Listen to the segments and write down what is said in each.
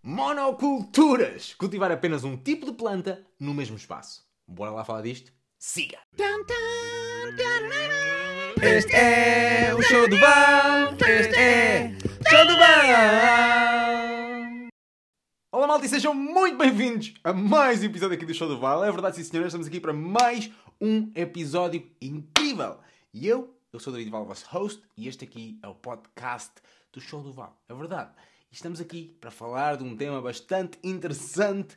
Monoculturas! Cultivar apenas um tipo de planta no mesmo espaço. Bora lá falar disto? Siga! Este é o show do Val. Este é o show do Val. Olá malta e sejam muito bem-vindos a mais um episódio aqui do Show do Val. É verdade, sim senhores, estamos aqui para mais um episódio incrível. E eu sou o David Val, vosso host, e este aqui é o podcast do Show do Val. É verdade. E estamos aqui para falar de um tema bastante interessante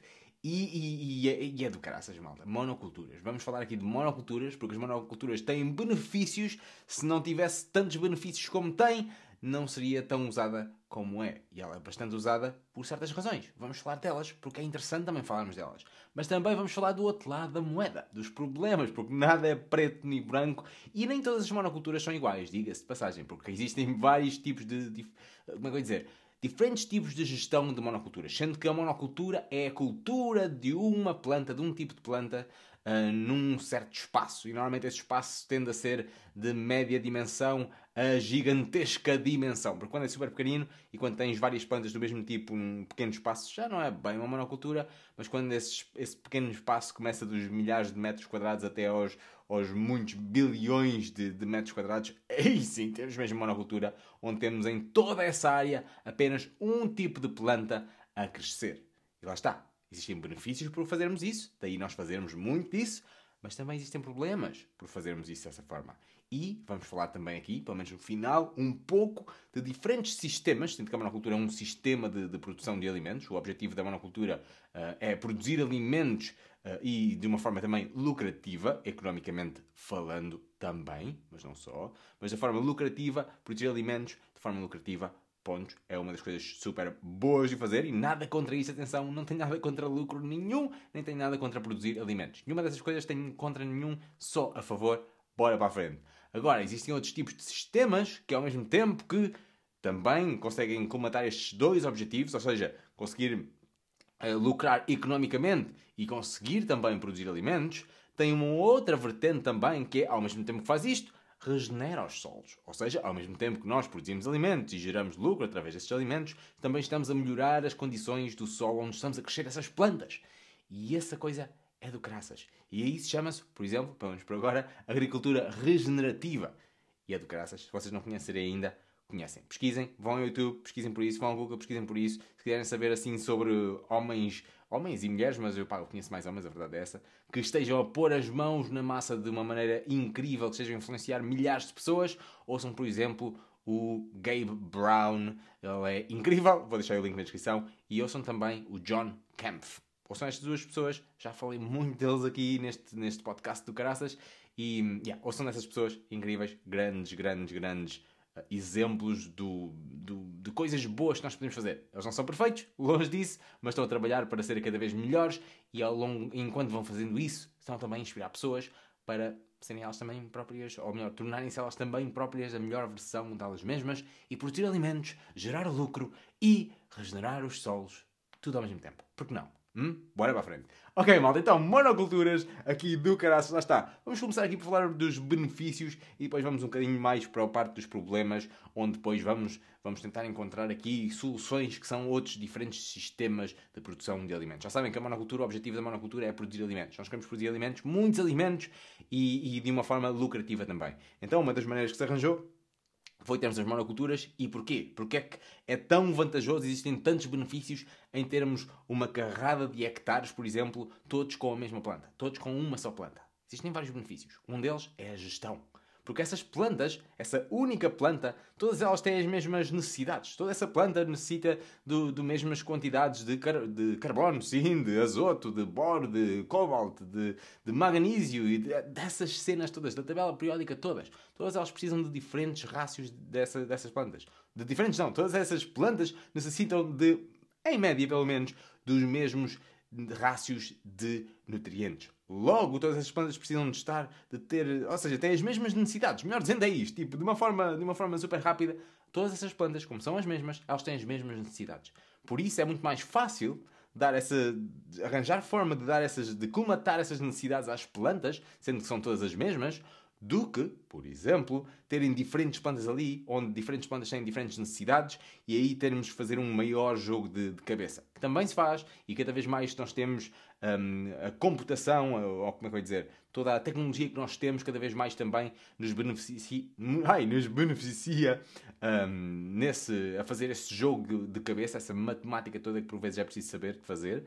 e é do caraças, malta. Monoculturas. Vamos falar aqui de monoculturas, porque as monoculturas têm benefícios. Se não tivesse tantos benefícios como tem, não seria tão usada como é. E ela é bastante usada por certas razões. Vamos falar delas, porque é interessante também falarmos delas. Mas também vamos falar do outro lado da moeda, dos problemas, porque nada é preto nem branco e nem todas as monoculturas são iguais, diga-se de passagem, porque existem vários tipos de como é que eu ia dizer? Diferentes tipos de gestão de monoculturas, sendo que a monocultura é a cultura de uma planta, de um tipo de planta, num certo espaço. E normalmente esse espaço tende a ser de média dimensão a gigantesca dimensão. Porque quando é super pequenino e quando tens várias plantas do mesmo tipo num pequeno espaço, já não é bem uma monocultura, mas quando esse pequeno espaço começa dos milhares de metros quadrados até aos muitos bilhões de metros quadrados, aí sim temos mesmo monocultura, onde temos em toda essa área apenas um tipo de planta a crescer. E lá está. Existem benefícios por fazermos isso, daí nós fazermos muito disso, mas também existem problemas por fazermos isso dessa forma. E vamos falar também aqui, pelo menos no final, um pouco de diferentes sistemas, sendo que a monocultura é um sistema de produção de alimentos. O objetivo da monocultura é produzir alimentos e de uma forma também lucrativa, economicamente falando também, mas não só, mas de forma lucrativa, produzir alimentos de forma lucrativa, pontos, é uma das coisas super boas de fazer e nada contra isso, atenção, não tenho nada contra lucro nenhum, nem tenho nada contra produzir alimentos. Nenhuma dessas coisas tenho contra nenhum, só a favor, bora para a frente. Agora, existem outros tipos de sistemas que ao mesmo tempo que também conseguem colmatar estes dois objetivos, ou seja, conseguir lucrar economicamente e conseguir também produzir alimentos, tem uma outra vertente também que é, ao mesmo tempo que faz isto, regenera os solos. Ou seja, ao mesmo tempo que nós produzimos alimentos e geramos lucro através desses alimentos, também estamos a melhorar as condições do solo onde estamos a crescer essas plantas. E essa coisa é do caraças. E aí se chama-se, por exemplo, vamos por agora, agricultura regenerativa. E é do caraças. Se vocês não conhecerem ainda, conhecem. Pesquisem, vão ao YouTube, pesquisem por isso, vão ao Google, pesquisem por isso. Se quiserem saber assim sobre homens e mulheres, mas eu conheço mais homens, a verdade é essa, que estejam a pôr as mãos na massa de uma maneira incrível, que estejam a influenciar milhares de pessoas, ouçam, por exemplo, o Gabe Brown, ele é incrível, vou deixar o link na descrição, e ouçam também o John Kempf. Ouçam estas duas pessoas, já falei muito deles aqui neste podcast do Caraças, e ouçam dessas pessoas incríveis, grandes exemplos de coisas boas que nós podemos fazer. Eles não são perfeitos, longe disso, mas estão a trabalhar para serem cada vez melhores e enquanto vão fazendo isso, estão também a inspirar pessoas para serem elas também próprias, ou melhor, tornarem-se elas também próprias a melhor versão delas mesmas e produzir alimentos, gerar lucro e regenerar os solos, tudo ao mesmo tempo. Por que não? Bora para a frente. Ok, malta, então, monoculturas aqui do caraças, lá está. Vamos começar aqui por falar dos benefícios e depois vamos um bocadinho mais para a parte dos problemas, onde depois vamos tentar encontrar aqui soluções que são outros diferentes sistemas de produção de alimentos. Já sabem que a monocultura, o objetivo da monocultura é produzir alimentos. Nós queremos produzir alimentos, muitos alimentos e de uma forma lucrativa também. Então, uma das maneiras que se arranjou foi termos as monoculturas. E porquê? Porque é que é tão vantajoso, existem tantos benefícios em termos uma carrada de hectares, por exemplo, todos com a mesma planta, todos com uma só planta. Existem vários benefícios. Um deles é a gestão. Porque essas plantas, essa única planta, todas elas têm as mesmas necessidades. Toda essa planta necessita de mesmas quantidades de carbono, sim, de azoto, de boro, de cobalto, de magnésio e dessas cenas todas, da tabela periódica todas. Todas elas precisam de diferentes rácios dessas plantas. De diferentes não, todas essas plantas necessitam de, em média pelo menos, dos mesmos rácios de nutrientes. Logo, todas essas plantas precisam de ter, ou seja, têm as mesmas necessidades. Melhor dizendo é isto, tipo, de uma forma super rápida, todas essas plantas, como são as mesmas, elas têm as mesmas necessidades. Por isso é muito mais fácil arranjar forma de colmatar essas necessidades às plantas, sendo que são todas as mesmas, do que, por exemplo, terem diferentes plantas ali, onde diferentes plantas têm diferentes necessidades, e aí termos de fazer um maior jogo de cabeça. também se faz, e cada vez mais nós temos a computação, ou como é que eu ia dizer, toda a tecnologia que nós temos cada vez mais também nos beneficia a fazer esse jogo de cabeça, essa matemática toda que por vezes é preciso saber fazer.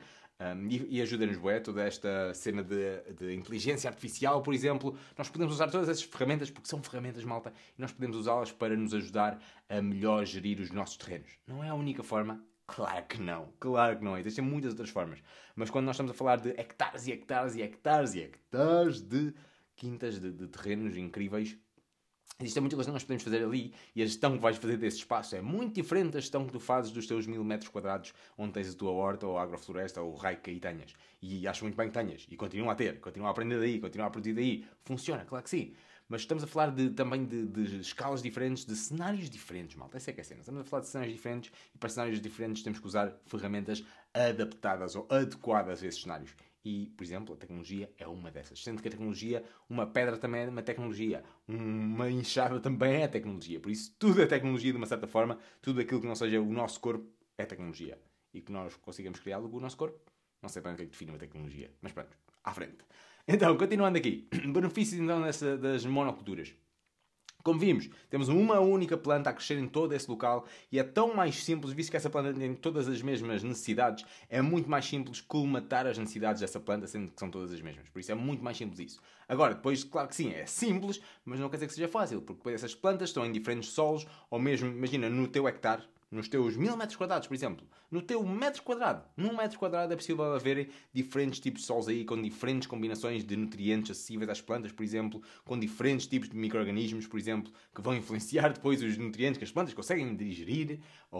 E ajuda-nos, toda esta cena de inteligência artificial, por exemplo. Nós podemos usar todas essas ferramentas, porque são ferramentas, malta, e nós podemos usá-las para nos ajudar a melhor gerir os nossos terrenos. Não é a única forma? Claro que não, claro que não é. Existem muitas outras formas. Mas quando nós estamos a falar de hectares e hectares e hectares e hectares de quintas, de terrenos incríveis, existe muita coisa que nós podemos fazer ali, e a gestão que vais fazer desse espaço é muito diferente da gestão que tu fazes dos teus 1000 metros quadrados onde tens a tua horta ou a agrofloresta ou o raio que aí tenhas. E acho muito bem que tenhas. E continua a ter, continua a aprender daí, continua a produzir daí. Funciona, claro que sim. Mas estamos a falar também de escalas diferentes, de cenários diferentes, malta. Essa é que é a cena. Estamos a falar de cenários diferentes e para cenários diferentes temos que usar ferramentas adaptadas ou adequadas a esses cenários. E, por exemplo, a tecnologia é uma dessas. Sendo que a tecnologia, uma pedra também é uma tecnologia. Uma enxada também é tecnologia. Por isso, tudo é tecnologia de uma certa forma. Tudo aquilo que não seja o nosso corpo é tecnologia. E que nós consigamos criar algo o nosso corpo. Não sei bem o que é que define uma tecnologia. Mas pronto, à frente. Então, continuando aqui. Benefícios então das monoculturas. Como vimos, temos uma única planta a crescer em todo esse local e é tão mais simples, visto que essa planta tem todas as mesmas necessidades, é muito mais simples colmatar as necessidades dessa planta, sendo que são todas as mesmas. Por isso é muito mais simples isso. Agora, depois, claro que sim, é simples, mas não quer dizer que seja fácil, porque depois essas plantas estão em diferentes solos, ou mesmo, imagina, no teu hectare, nos teus 1000 metros quadrados, por exemplo, no teu metro quadrado, num metro quadrado é possível haver diferentes tipos de solos aí, com diferentes combinações de nutrientes acessíveis às plantas, por exemplo, com diferentes tipos de micro-organismos, por exemplo, que vão influenciar depois os nutrientes que as plantas conseguem digerir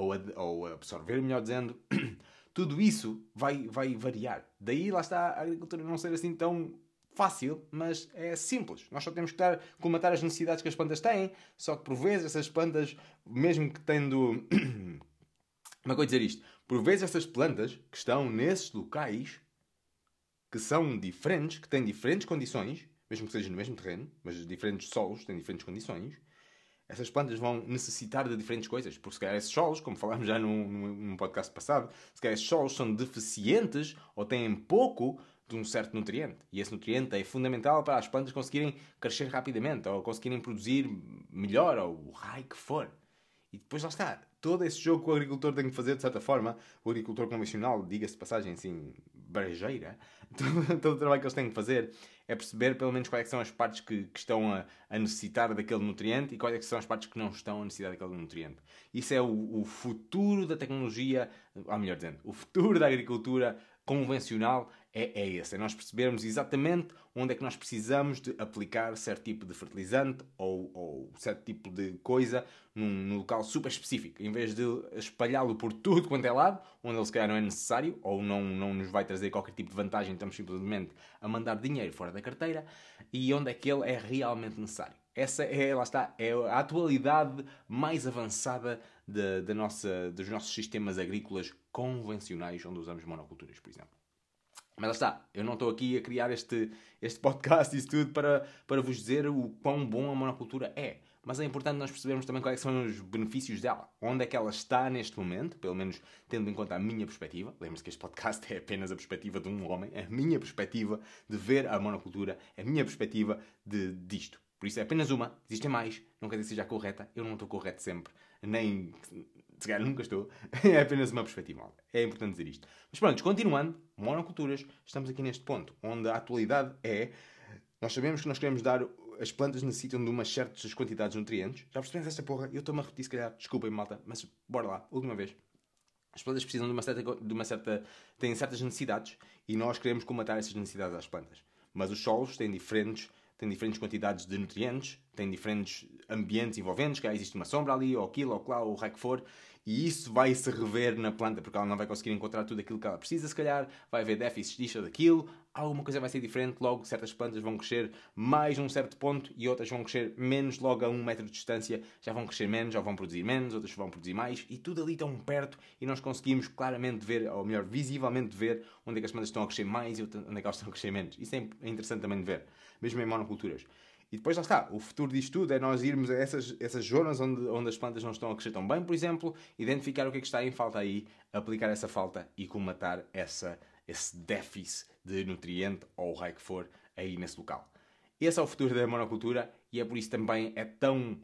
ou absorver, melhor dizendo. Tudo isso vai variar. Daí, lá está, a agricultura não ser assim tão fácil, mas é simples. Nós só temos que colmatar as necessidades que as plantas têm, só que por vezes essas plantas, mesmo que tendo... Como é que eu vou dizer isto? Por vezes essas plantas que estão nesses locais, que são diferentes, que têm diferentes condições, mesmo que seja no mesmo terreno, mas diferentes solos têm diferentes condições, essas plantas vão necessitar de diferentes coisas, porque se calhar esses solos, como falámos já num podcast passado, se calhar esses solos são deficientes ou têm pouco de um certo nutriente. E esse nutriente é fundamental para as plantas conseguirem crescer rapidamente, ou conseguirem produzir melhor, ou o raio que for. E depois lá está. Todo esse jogo que o agricultor tem que fazer, de certa forma, o agricultor convencional, diga-se de passagem assim, brejeira, todo o trabalho que eles têm que fazer é perceber pelo menos quais são as partes que estão a necessitar daquele nutriente e quais são as partes que não estão a necessitar daquele nutriente. Isso é o futuro da tecnologia, ou melhor dizendo, o futuro da agricultura convencional é esse. É nós percebermos exatamente onde é que nós precisamos de aplicar certo tipo de fertilizante ou certo tipo de coisa num local super específico. Em vez de espalhá-lo por tudo quanto é lado, onde ele se calhar não é necessário ou não nos vai trazer qualquer tipo de vantagem, estamos simplesmente a mandar dinheiro fora da carteira, e onde é que ele é realmente necessário. Essa lá está, é a atualidade mais avançada dos nossos sistemas agrícolas convencionais, onde usamos monoculturas, por exemplo. Mas lá está, eu não estou aqui a criar este podcast e isso tudo para vos dizer o quão bom a monocultura é. Mas é importante nós percebermos também quais são os benefícios dela. Onde é que ela está neste momento, pelo menos tendo em conta a minha perspectiva. Lembre-se que este podcast é apenas a perspectiva de um homem. É a minha perspectiva de ver a monocultura. É a minha perspectiva disto. Por isso é apenas uma. Existem mais. Não quer dizer que seja correta. Eu não estou correto sempre. Nem... Se calhar nunca estou. É apenas uma perspectiva. É importante dizer isto. Mas pronto, continuando. Monoculturas. Estamos aqui neste ponto. Onde a atualidade é... Nós sabemos que nós queremos dar... As plantas necessitam de umas certas quantidades de nutrientes. Já percebemos esta porra? Eu estou-me a repetir, se calhar. Desculpem, malta. Mas bora lá. Última vez. As plantas precisam de uma certa... Têm certas necessidades. E nós queremos comatar essas necessidades às plantas. Mas os solos têm diferentes quantidades de nutrientes, têm diferentes ambientes envolventes, que existe uma sombra ali, ou aquilo, ou lá, ou o raio que for, e isso vai se rever na planta, porque ela não vai conseguir encontrar tudo aquilo que ela precisa, se calhar, vai haver déficits disto ou daquilo, alguma coisa vai ser diferente, logo certas plantas vão crescer mais a um certo ponto e outras vão crescer menos, logo a 1 metro de distância já vão crescer menos, ou vão produzir menos, outras vão produzir mais, e tudo ali tão perto, e nós conseguimos claramente ver, ou melhor, visivelmente ver, onde é que as plantas estão a crescer mais e onde é que elas estão a crescer menos. Isso é interessante também de ver, mesmo em monoculturas. E depois lá está, o futuro disto tudo é nós irmos a essas zonas onde as plantas não estão a crescer tão bem, por exemplo, identificar o que é que está em falta aí, aplicar essa falta e colmatar esse déficit de nutriente ou o raio que for aí nesse local. Esse é o futuro da monocultura e é por isso também é tão...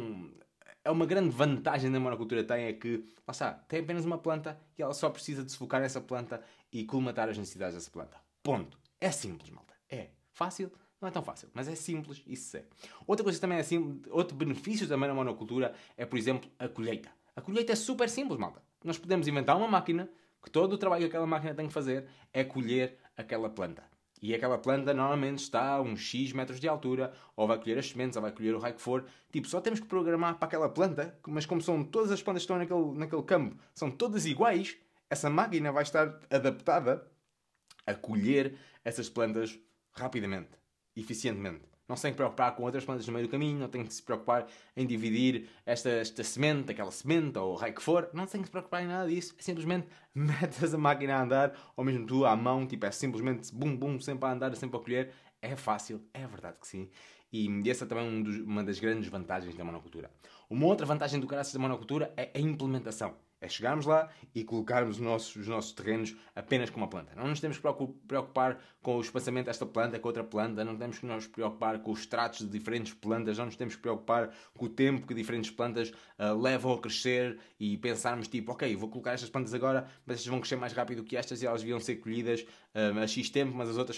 É uma grande vantagem da monocultura é que, lá está, tem apenas uma planta e ela só precisa de se focar nessa planta e colmatar as necessidades dessa planta. Ponto. É simples, malta. É fácil. Não é tão fácil, mas é simples, isso é. Outra coisa também é simples, outro benefício também na monocultura é, por exemplo, a colheita. A colheita é super simples, malta. Nós podemos inventar uma máquina que todo o trabalho que aquela máquina tem que fazer é colher aquela planta. E aquela planta normalmente está a uns X metros de altura, ou vai colher as sementes, ou vai colher o raio que for. Tipo, só temos que programar para aquela planta, mas como são todas as plantas que estão naquele campo, são todas iguais, essa máquina vai estar adaptada a colher essas plantas rapidamente, eficientemente. Não se tem que preocupar com outras plantas no meio do caminho, não tem que se preocupar em dividir esta semente, aquela semente, ou o raio que for. Não tem que se preocupar em nada disso. É simplesmente metes a máquina a andar, ou mesmo tu à mão, tipo, é simplesmente bum, bum, sempre a andar, sempre a colher. É fácil, é verdade que sim. E essa também é uma das grandes vantagens da monocultura. Uma outra vantagem do caraças da monocultura é a implementação. É chegarmos lá e colocarmos os nossos terrenos apenas com uma planta. Não nos temos que preocupar com o espaçamento desta planta com outra planta, não temos que nos preocupar com os tratos de diferentes plantas, não nos temos que preocupar com o tempo que diferentes plantas levam a crescer e pensarmos tipo, ok, vou colocar estas plantas agora, mas estas vão crescer mais rápido que estas e elas deviam ser colhidas a X tempo, mas as outras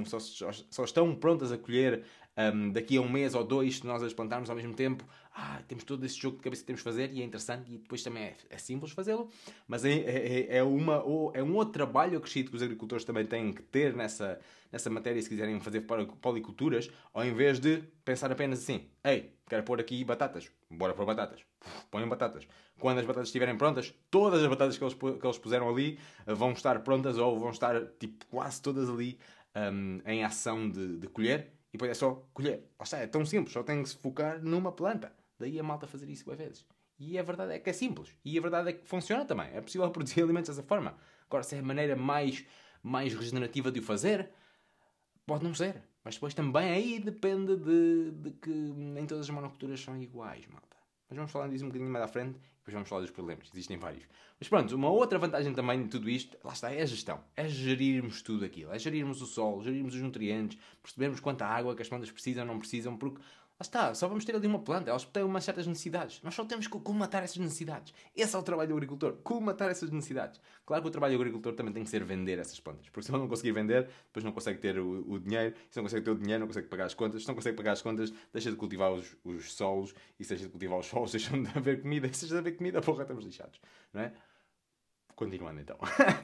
só estão prontas a colher daqui a um mês ou dois, se nós as plantarmos ao mesmo tempo. Temos todo esse jogo de cabeça que temos de fazer e é interessante e depois também é simples fazê-lo, mas é um outro trabalho, eu acredito, que os agricultores também têm que ter nessa matéria se quiserem fazer policulturas, ao invés de pensar apenas assim, quero pôr aqui batatas, bora pôr batatas, põem batatas. Quando as batatas estiverem prontas, todas as batatas que eles puseram ali vão estar prontas ou vão estar tipo quase todas ali em ação de colher. E depois é só colher. É tão simples, só tem que se focar numa planta. Daí a malta fazer isso às vezes. E a verdade é que é simples. E a verdade é que funciona também. É possível produzir alimentos dessa forma. Agora, se é a maneira mais regenerativa de o fazer, pode não ser. Mas depois também aí depende de que nem todas as monoculturas são iguais, malta. Mas vamos falar disso um bocadinho mais à frente. Depois vamos falar dos problemas. Existem vários. Mas pronto, uma outra vantagem também de tudo isto, lá está, é a gestão. É gerirmos tudo aquilo. É gerirmos o solo, gerirmos os nutrientes, percebermos quanta água que as plantas precisam ou não precisam, porque lá está, só vamos ter ali uma planta, elas têm umas certas necessidades. Nós só temos que colmatar essas necessidades. Esse é o trabalho do agricultor, colmatar essas necessidades. Claro que o trabalho do agricultor também tem que ser vender essas plantas, porque se ele não conseguir vender, depois não consegue ter o dinheiro, se não consegue ter o dinheiro, não consegue pagar as contas, se não consegue pagar as contas, deixa de cultivar os solos, e se deixa de cultivar os solos, deixa de haver comida, e se deixa de haver comida, porra, estamos lixados, não é? Continuando então.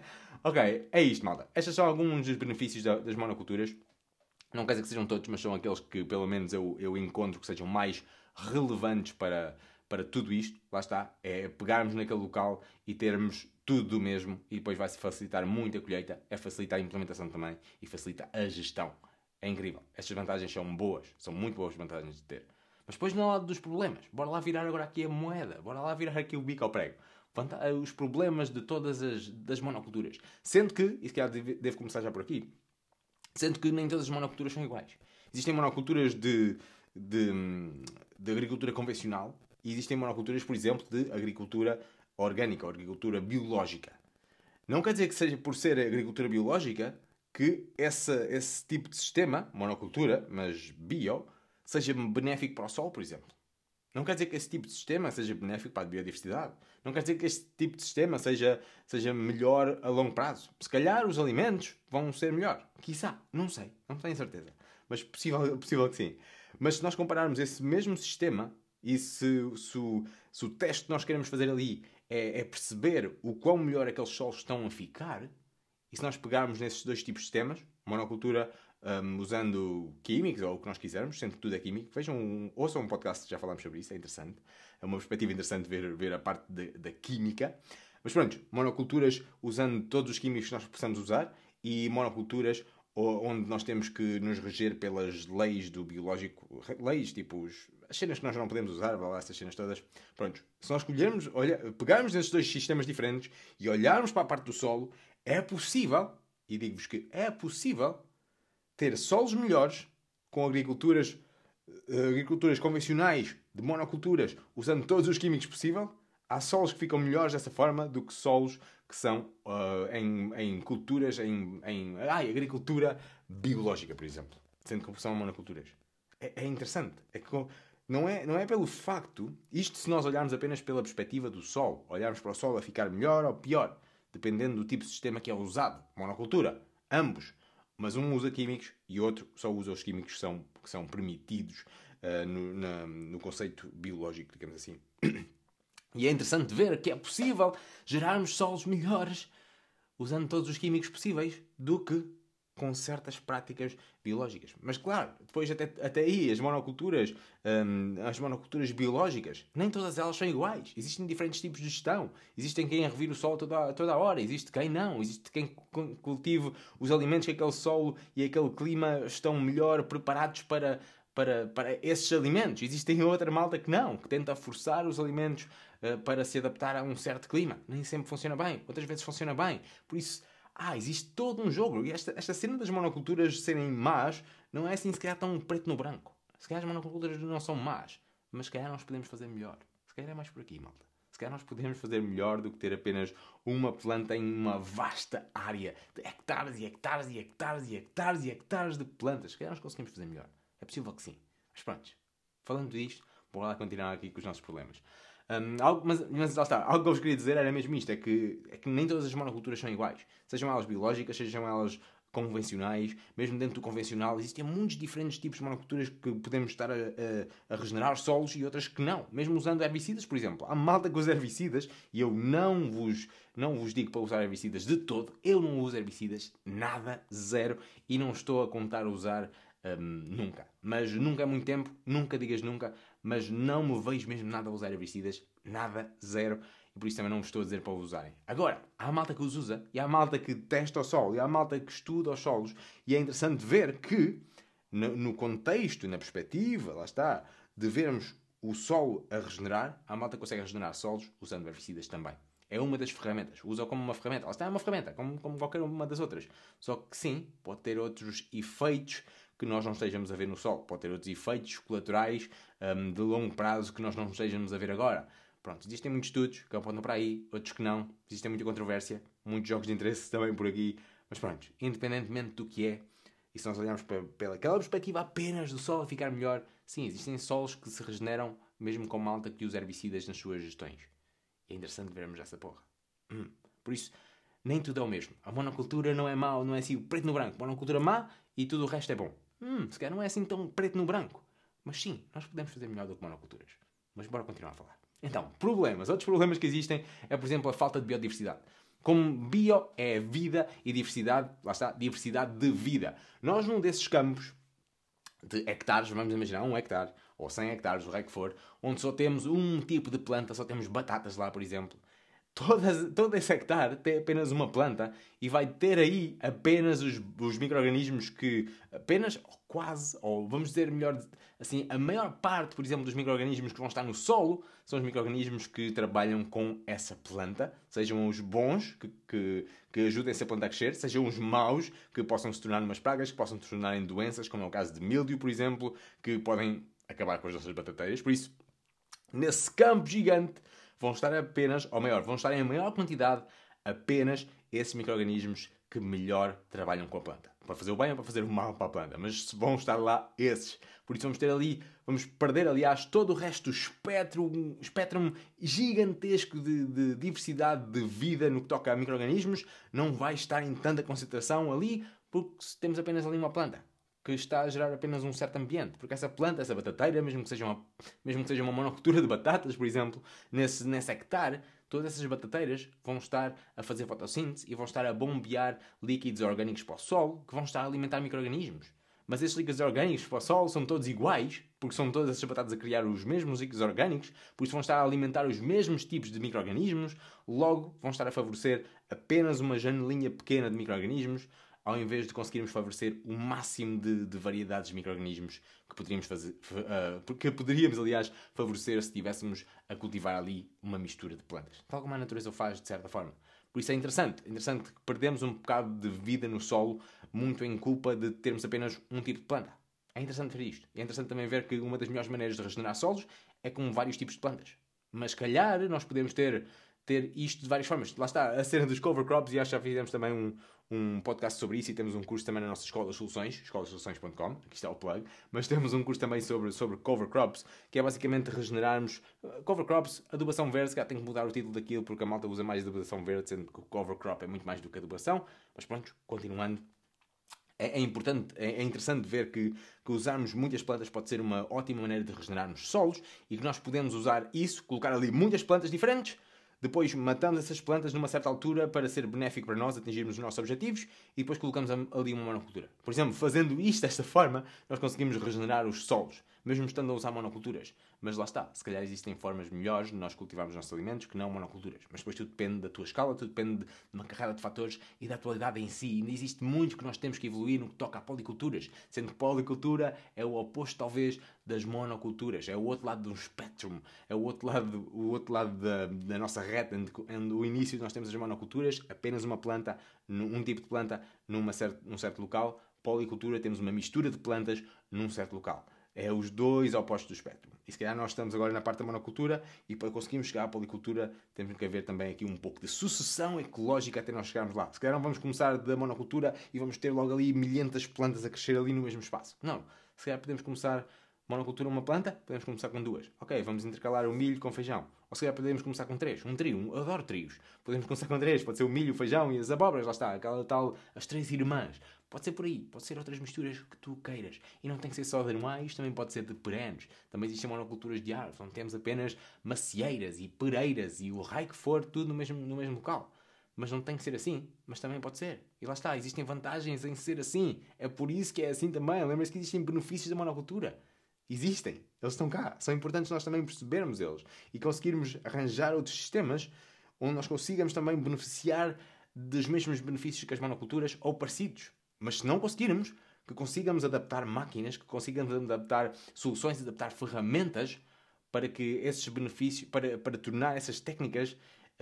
Ok, é isto, malta. Estes são alguns dos benefícios das monoculturas. Não quer dizer que sejam todos, mas são aqueles que pelo menos eu encontro que sejam mais relevantes para tudo isto. Lá está, é pegarmos naquele local e termos tudo do mesmo e depois vai-se facilitar muito a colheita, é facilitar a implementação também e facilita a gestão. É incrível. Estas vantagens são boas, são muito boas vantagens de ter. Mas depois no lado dos problemas, bora lá virar agora aqui a moeda, bora lá virar aqui o bico ao prego. Os problemas de todas das monoculturas. Sendo que, e se calhar devo começar já por aqui, sendo que nem todas as monoculturas são iguais. Existem monoculturas de agricultura convencional e existem monoculturas, por exemplo, de agricultura orgânica, ou agricultura biológica. Não quer dizer que seja por ser agricultura biológica que esse tipo de sistema, monocultura, mas bio, seja benéfico para o solo, por exemplo. Não quer dizer que esse tipo de sistema seja benéfico para a biodiversidade. Não quer dizer que este tipo de sistema seja melhor a longo prazo. Se calhar os alimentos vão ser melhor. Quiçá. Não sei. Não tenho certeza. Mas possível que sim. Mas se nós compararmos esse mesmo sistema e se o teste que nós queremos fazer ali é perceber o quão melhor aqueles solos estão a ficar, e se nós pegarmos nesses dois tipos de sistemas, monocultura usando químicos ou o que nós quisermos, sendo que tudo é químico, ouçam um podcast que já falámos sobre isso, é interessante. É uma perspectiva interessante ver a parte da química. Mas pronto, monoculturas usando todos os químicos que nós possamos usar e monoculturas onde nós temos que nos reger pelas leis do biológico, leis tipo as cenas que nós não podemos usar, essas cenas todas. Pronto, se nós pegarmos esses dois sistemas diferentes e olharmos para a parte do solo, é possível, e digo-vos que é possível, ter solos melhores com agriculturas agriculturas convencionais, de monoculturas, usando todos os químicos possível, há solos que ficam melhores dessa forma do que solos que são em culturas, em agricultura biológica, por exemplo. Sendo que são monoculturas. É interessante. Não é pelo facto... Isto se nós olharmos apenas pela perspectiva do solo. Olharmos para o solo a ficar melhor ou pior. Dependendo do tipo de sistema que é usado. Monocultura. Ambos. Mas um usa químicos e outro só usa os químicos que são permitidos no conceito biológico, digamos assim. E é interessante ver que é possível gerarmos solos melhores usando todos os químicos possíveis do que com certas práticas biológicas. Mas claro, depois até aí as monoculturas biológicas, nem todas elas são iguais. Existem diferentes tipos de gestão. Existem quem revire o solo toda a hora. Existe quem não. Existe quem cultive os alimentos que aquele solo e aquele clima estão melhor preparados para esses alimentos. Existem outra malta que não, que tenta forçar os alimentos para se adaptar a um certo clima. Nem sempre funciona bem. Outras vezes funciona bem. Por isso, existe todo um jogo. E esta cena das monoculturas serem más não é assim se calhar tão preto no branco. Se calhar as monoculturas não são más, mas se calhar nós podemos fazer melhor. Se calhar é mais por aqui, malta. Se calhar nós podemos fazer melhor do que ter apenas uma planta em uma vasta área de hectares e hectares e hectares e hectares e hectares de plantas. Se calhar nós conseguimos fazer melhor. É possível que sim. Mas pronto, falando disto, vou lá continuar aqui com os nossos problemas. Mas lá está, algo que eu vos queria dizer era mesmo isto, é que nem todas as monoculturas são iguais. Sejam elas biológicas, sejam elas convencionais, mesmo dentro do convencional, existem muitos diferentes tipos de monoculturas que podemos estar a regenerar solos e outras que não. Mesmo usando herbicidas, por exemplo. Há malta que usa herbicidas e eu não vos digo para usar herbicidas de todo. Eu não uso herbicidas, nada, zero, e não estou a contar usar nunca. Mas nunca é muito tempo, nunca digas nunca, mas não me vejo mesmo nada a usar herbicidas, nada, zero, e por isso também não vos estou a dizer para os usarem. Agora, há a malta que os usa, e há a malta que testa o solo, e há a malta que estuda os solos, e é interessante ver que, no contexto, na perspectiva, lá está, de vermos o solo a regenerar, há a malta que consegue regenerar solos usando herbicidas também. É uma das ferramentas. Usa como uma ferramenta. Lá está, é uma ferramenta, como qualquer uma das outras. Só que sim, pode ter outros efeitos que nós não estejamos a ver no solo. Pode ter outros efeitos colaterais de longo prazo que nós não estejamos a ver agora. Pronto, existem muitos estudos que apontam para aí, outros que não. Existe muita controvérsia, muitos jogos de interesse também por aqui. Mas pronto, independentemente do que é, e se nós olharmos pelaquela perspectiva apenas do solo a ficar melhor, sim, existem solos que se regeneram mesmo com malta que usa herbicidas nas suas gestões. E é interessante vermos essa porra. Por isso, nem tudo é o mesmo. A monocultura não é mau, não é assim preto no branco. Monocultura má e tudo o resto é bom. Se calhar não é assim tão preto no branco. Mas sim, nós podemos fazer melhor do que monoculturas. Mas bora continuar a falar. Então, problemas. Outros problemas que existem é, por exemplo, a falta de biodiversidade. Como bio é vida e diversidade, lá está, diversidade de vida. Nós num desses campos de hectares, vamos imaginar 1 hectare, ou 100 hectares, o que é que for, onde só temos um tipo de planta, só temos batatas lá, por exemplo. Todo esse hectare tem apenas uma planta e vai ter aí apenas os micro-organismos que apenas, ou quase, ou vamos dizer melhor assim, a maior parte, por exemplo, dos micro-organismos que vão estar no solo são os micro-organismos que trabalham com essa planta, sejam os bons que ajudem essa planta a crescer, sejam os maus que possam se tornar umas pragas, que possam se tornar em doenças, como é o caso de míldio, por exemplo, que podem acabar com as nossas batateiras. Por isso, nesse campo gigante vão estar apenas, ou melhor, vão estar em maior quantidade apenas esses micro-organismos que melhor trabalham com a planta. Para fazer o bem ou para fazer o mal para a planta. Mas vão estar lá esses. Por isso vamos perder, aliás, todo o resto do espectro gigantesco de diversidade de vida no que toca a micro-organismos. Não vai estar em tanta concentração ali, porque temos apenas ali uma planta que está a gerar apenas um certo ambiente. Porque essa planta, essa batateira, mesmo que seja uma monocultura de batatas, por exemplo, nesse hectare, todas essas batateiras vão estar a fazer fotossíntese e vão estar a bombear líquidos orgânicos para o solo, que vão estar a alimentar micro-organismos. Mas esses líquidos orgânicos para o solo são todos iguais, porque são todas essas batatas a criar os mesmos líquidos orgânicos, por isso vão estar a alimentar os mesmos tipos de micro-organismos, logo vão estar a favorecer apenas uma janelinha pequena de micro-organismos, ao invés de conseguirmos favorecer o máximo de variedades de micro-organismos que poderíamos fazer, que poderíamos, aliás, favorecer se tivéssemos a cultivar ali uma mistura de plantas. Tal como a natureza o faz, de certa forma. Por isso é interessante que perdemos um bocado de vida no solo, muito em culpa de termos apenas um tipo de planta. É interessante ver isto. É interessante também ver que uma das melhores maneiras de regenerar solos é com vários tipos de plantas. Mas, se calhar, nós podemos ter isto de várias formas. Lá está, a cena dos cover crops, e acho que já fizemos também um podcast sobre isso, e temos um curso também na nossa Escola das Soluções, escolasoluções.com, aqui está o plug, mas temos um curso também sobre cover crops, que é basicamente regenerarmos cover crops, adubação verde. Se calhar tenho que mudar o título daquilo, porque a malta usa mais adubação verde, sendo que o cover crop é muito mais do que adubação. Mas pronto, continuando. É importante, é interessante ver que usarmos muitas plantas pode ser uma ótima maneira de regenerarmos solos, e que nós podemos usar isso, colocar ali muitas plantas diferentes, depois matamos essas plantas numa certa altura para ser benéfico para nós atingirmos os nossos objetivos, e depois colocamos ali uma monocultura. Por exemplo, fazendo isto desta forma, nós conseguimos regenerar os solos, mesmo estando a usar monoculturas. Mas lá está, se calhar existem formas melhores de nós cultivarmos os nossos alimentos que não monoculturas. Mas depois tudo depende da tua escala, tudo depende de uma carrada de fatores e da atualidade em si. Ainda existe muito que nós temos que evoluir no que toca a policulturas, sendo que policultura é o oposto, talvez, das monoculturas. É o outro lado do espectro, é o outro lado da nossa reta, onde o início nós temos as monoculturas, apenas uma planta, um tipo de planta num certo local. Policultura, temos uma mistura de plantas num certo local. É os dois opostos do espectro. E se calhar nós estamos agora na parte da monocultura, e para conseguirmos chegar à policultura temos que haver também aqui um pouco de sucessão ecológica até nós chegarmos lá. Se calhar não vamos começar da monocultura e vamos ter logo ali milhentas plantas a crescer ali no mesmo espaço. Não. Se calhar podemos começar monocultura uma planta, podemos começar com duas. Ok, vamos intercalar o milho com feijão. Ou se calhar podemos começar com três. Um trio, adoro trios. Podemos começar com três. Pode ser o milho, o feijão e as abóboras, lá está, aquela tal, as três irmãs. Pode ser por aí, pode ser outras misturas que tu queiras. E não tem que ser só de anuais, também pode ser de perenes. Também existem monoculturas de árvores, onde temos apenas macieiras e pereiras e o raio que for, tudo no mesmo local. Mas não tem que ser assim, mas também pode ser. E lá está, existem vantagens em ser assim. É por isso que é assim também. Lembra-se que existem benefícios da monocultura. Existem, eles estão cá. São importantes nós também percebermos eles e conseguirmos arranjar outros sistemas onde nós consigamos também beneficiar dos mesmos benefícios que as monoculturas ou parecidos. Mas se não conseguirmos, que consigamos adaptar máquinas, que consigamos adaptar soluções, adaptar ferramentas para que esses benefícios, para tornar essas técnicas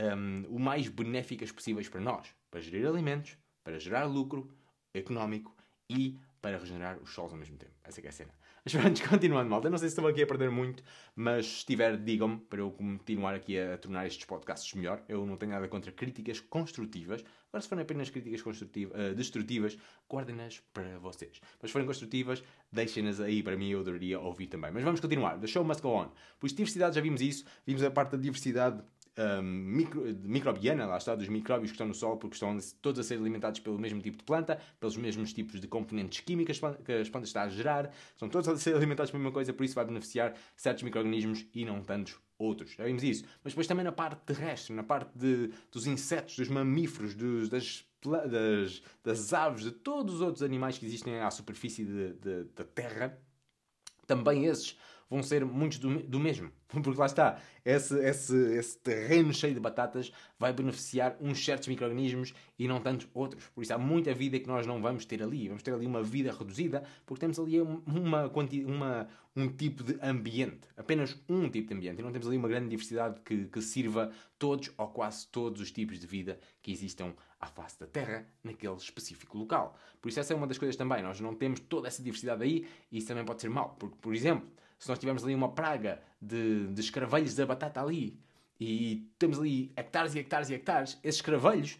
o mais benéficas possíveis para nós, para gerir alimentos, para gerar lucro económico e para regenerar os solos ao mesmo tempo. Essa é a cena. Mas pronto, continuando, malta. Eu não sei se estou aqui a perder muito, mas se estiver, digam-me, para eu continuar aqui a tornar estes podcasts melhor. Eu não tenho nada contra críticas construtivas. Agora, se forem apenas críticas destrutivas, guardem-nas para vocês. Mas se forem construtivas, deixem-nas aí para mim, eu adoraria ouvir também. Mas vamos continuar. The show must go on. Por isso, diversidade, já vimos isso. Vimos a parte da diversidade microbiana, lá está, dos micróbios que estão no solo, porque estão todos a ser alimentados pelo mesmo tipo de planta, pelos mesmos tipos de componentes químicos que as plantas estão a gerar, estão todos a ser alimentados pela mesma coisa, por isso vai beneficiar certos micro-organismos e não tantos outros. Já vimos isso. Mas depois também na parte terrestre, na parte dos insetos, dos mamíferos, das aves, de todos os outros animais que existem à superfície da Terra, também esses vão ser muitos do mesmo. Porque lá está, esse terreno cheio de batatas vai beneficiar uns certos micro-organismos e não tantos outros. Por isso há muita vida que nós não vamos ter ali. Vamos ter ali uma vida reduzida, porque temos ali um tipo de ambiente. Apenas um tipo de ambiente. E não temos ali uma grande diversidade que sirva todos ou quase todos os tipos de vida que existam à face da Terra naquele específico local. Por isso essa é uma das coisas também. Nós não temos toda essa diversidade aí e isso também pode ser mau. Porque, por exemplo, se nós tivermos ali uma praga de escaravelhos da batata ali e temos ali hectares e hectares e hectares, esses escaravelhos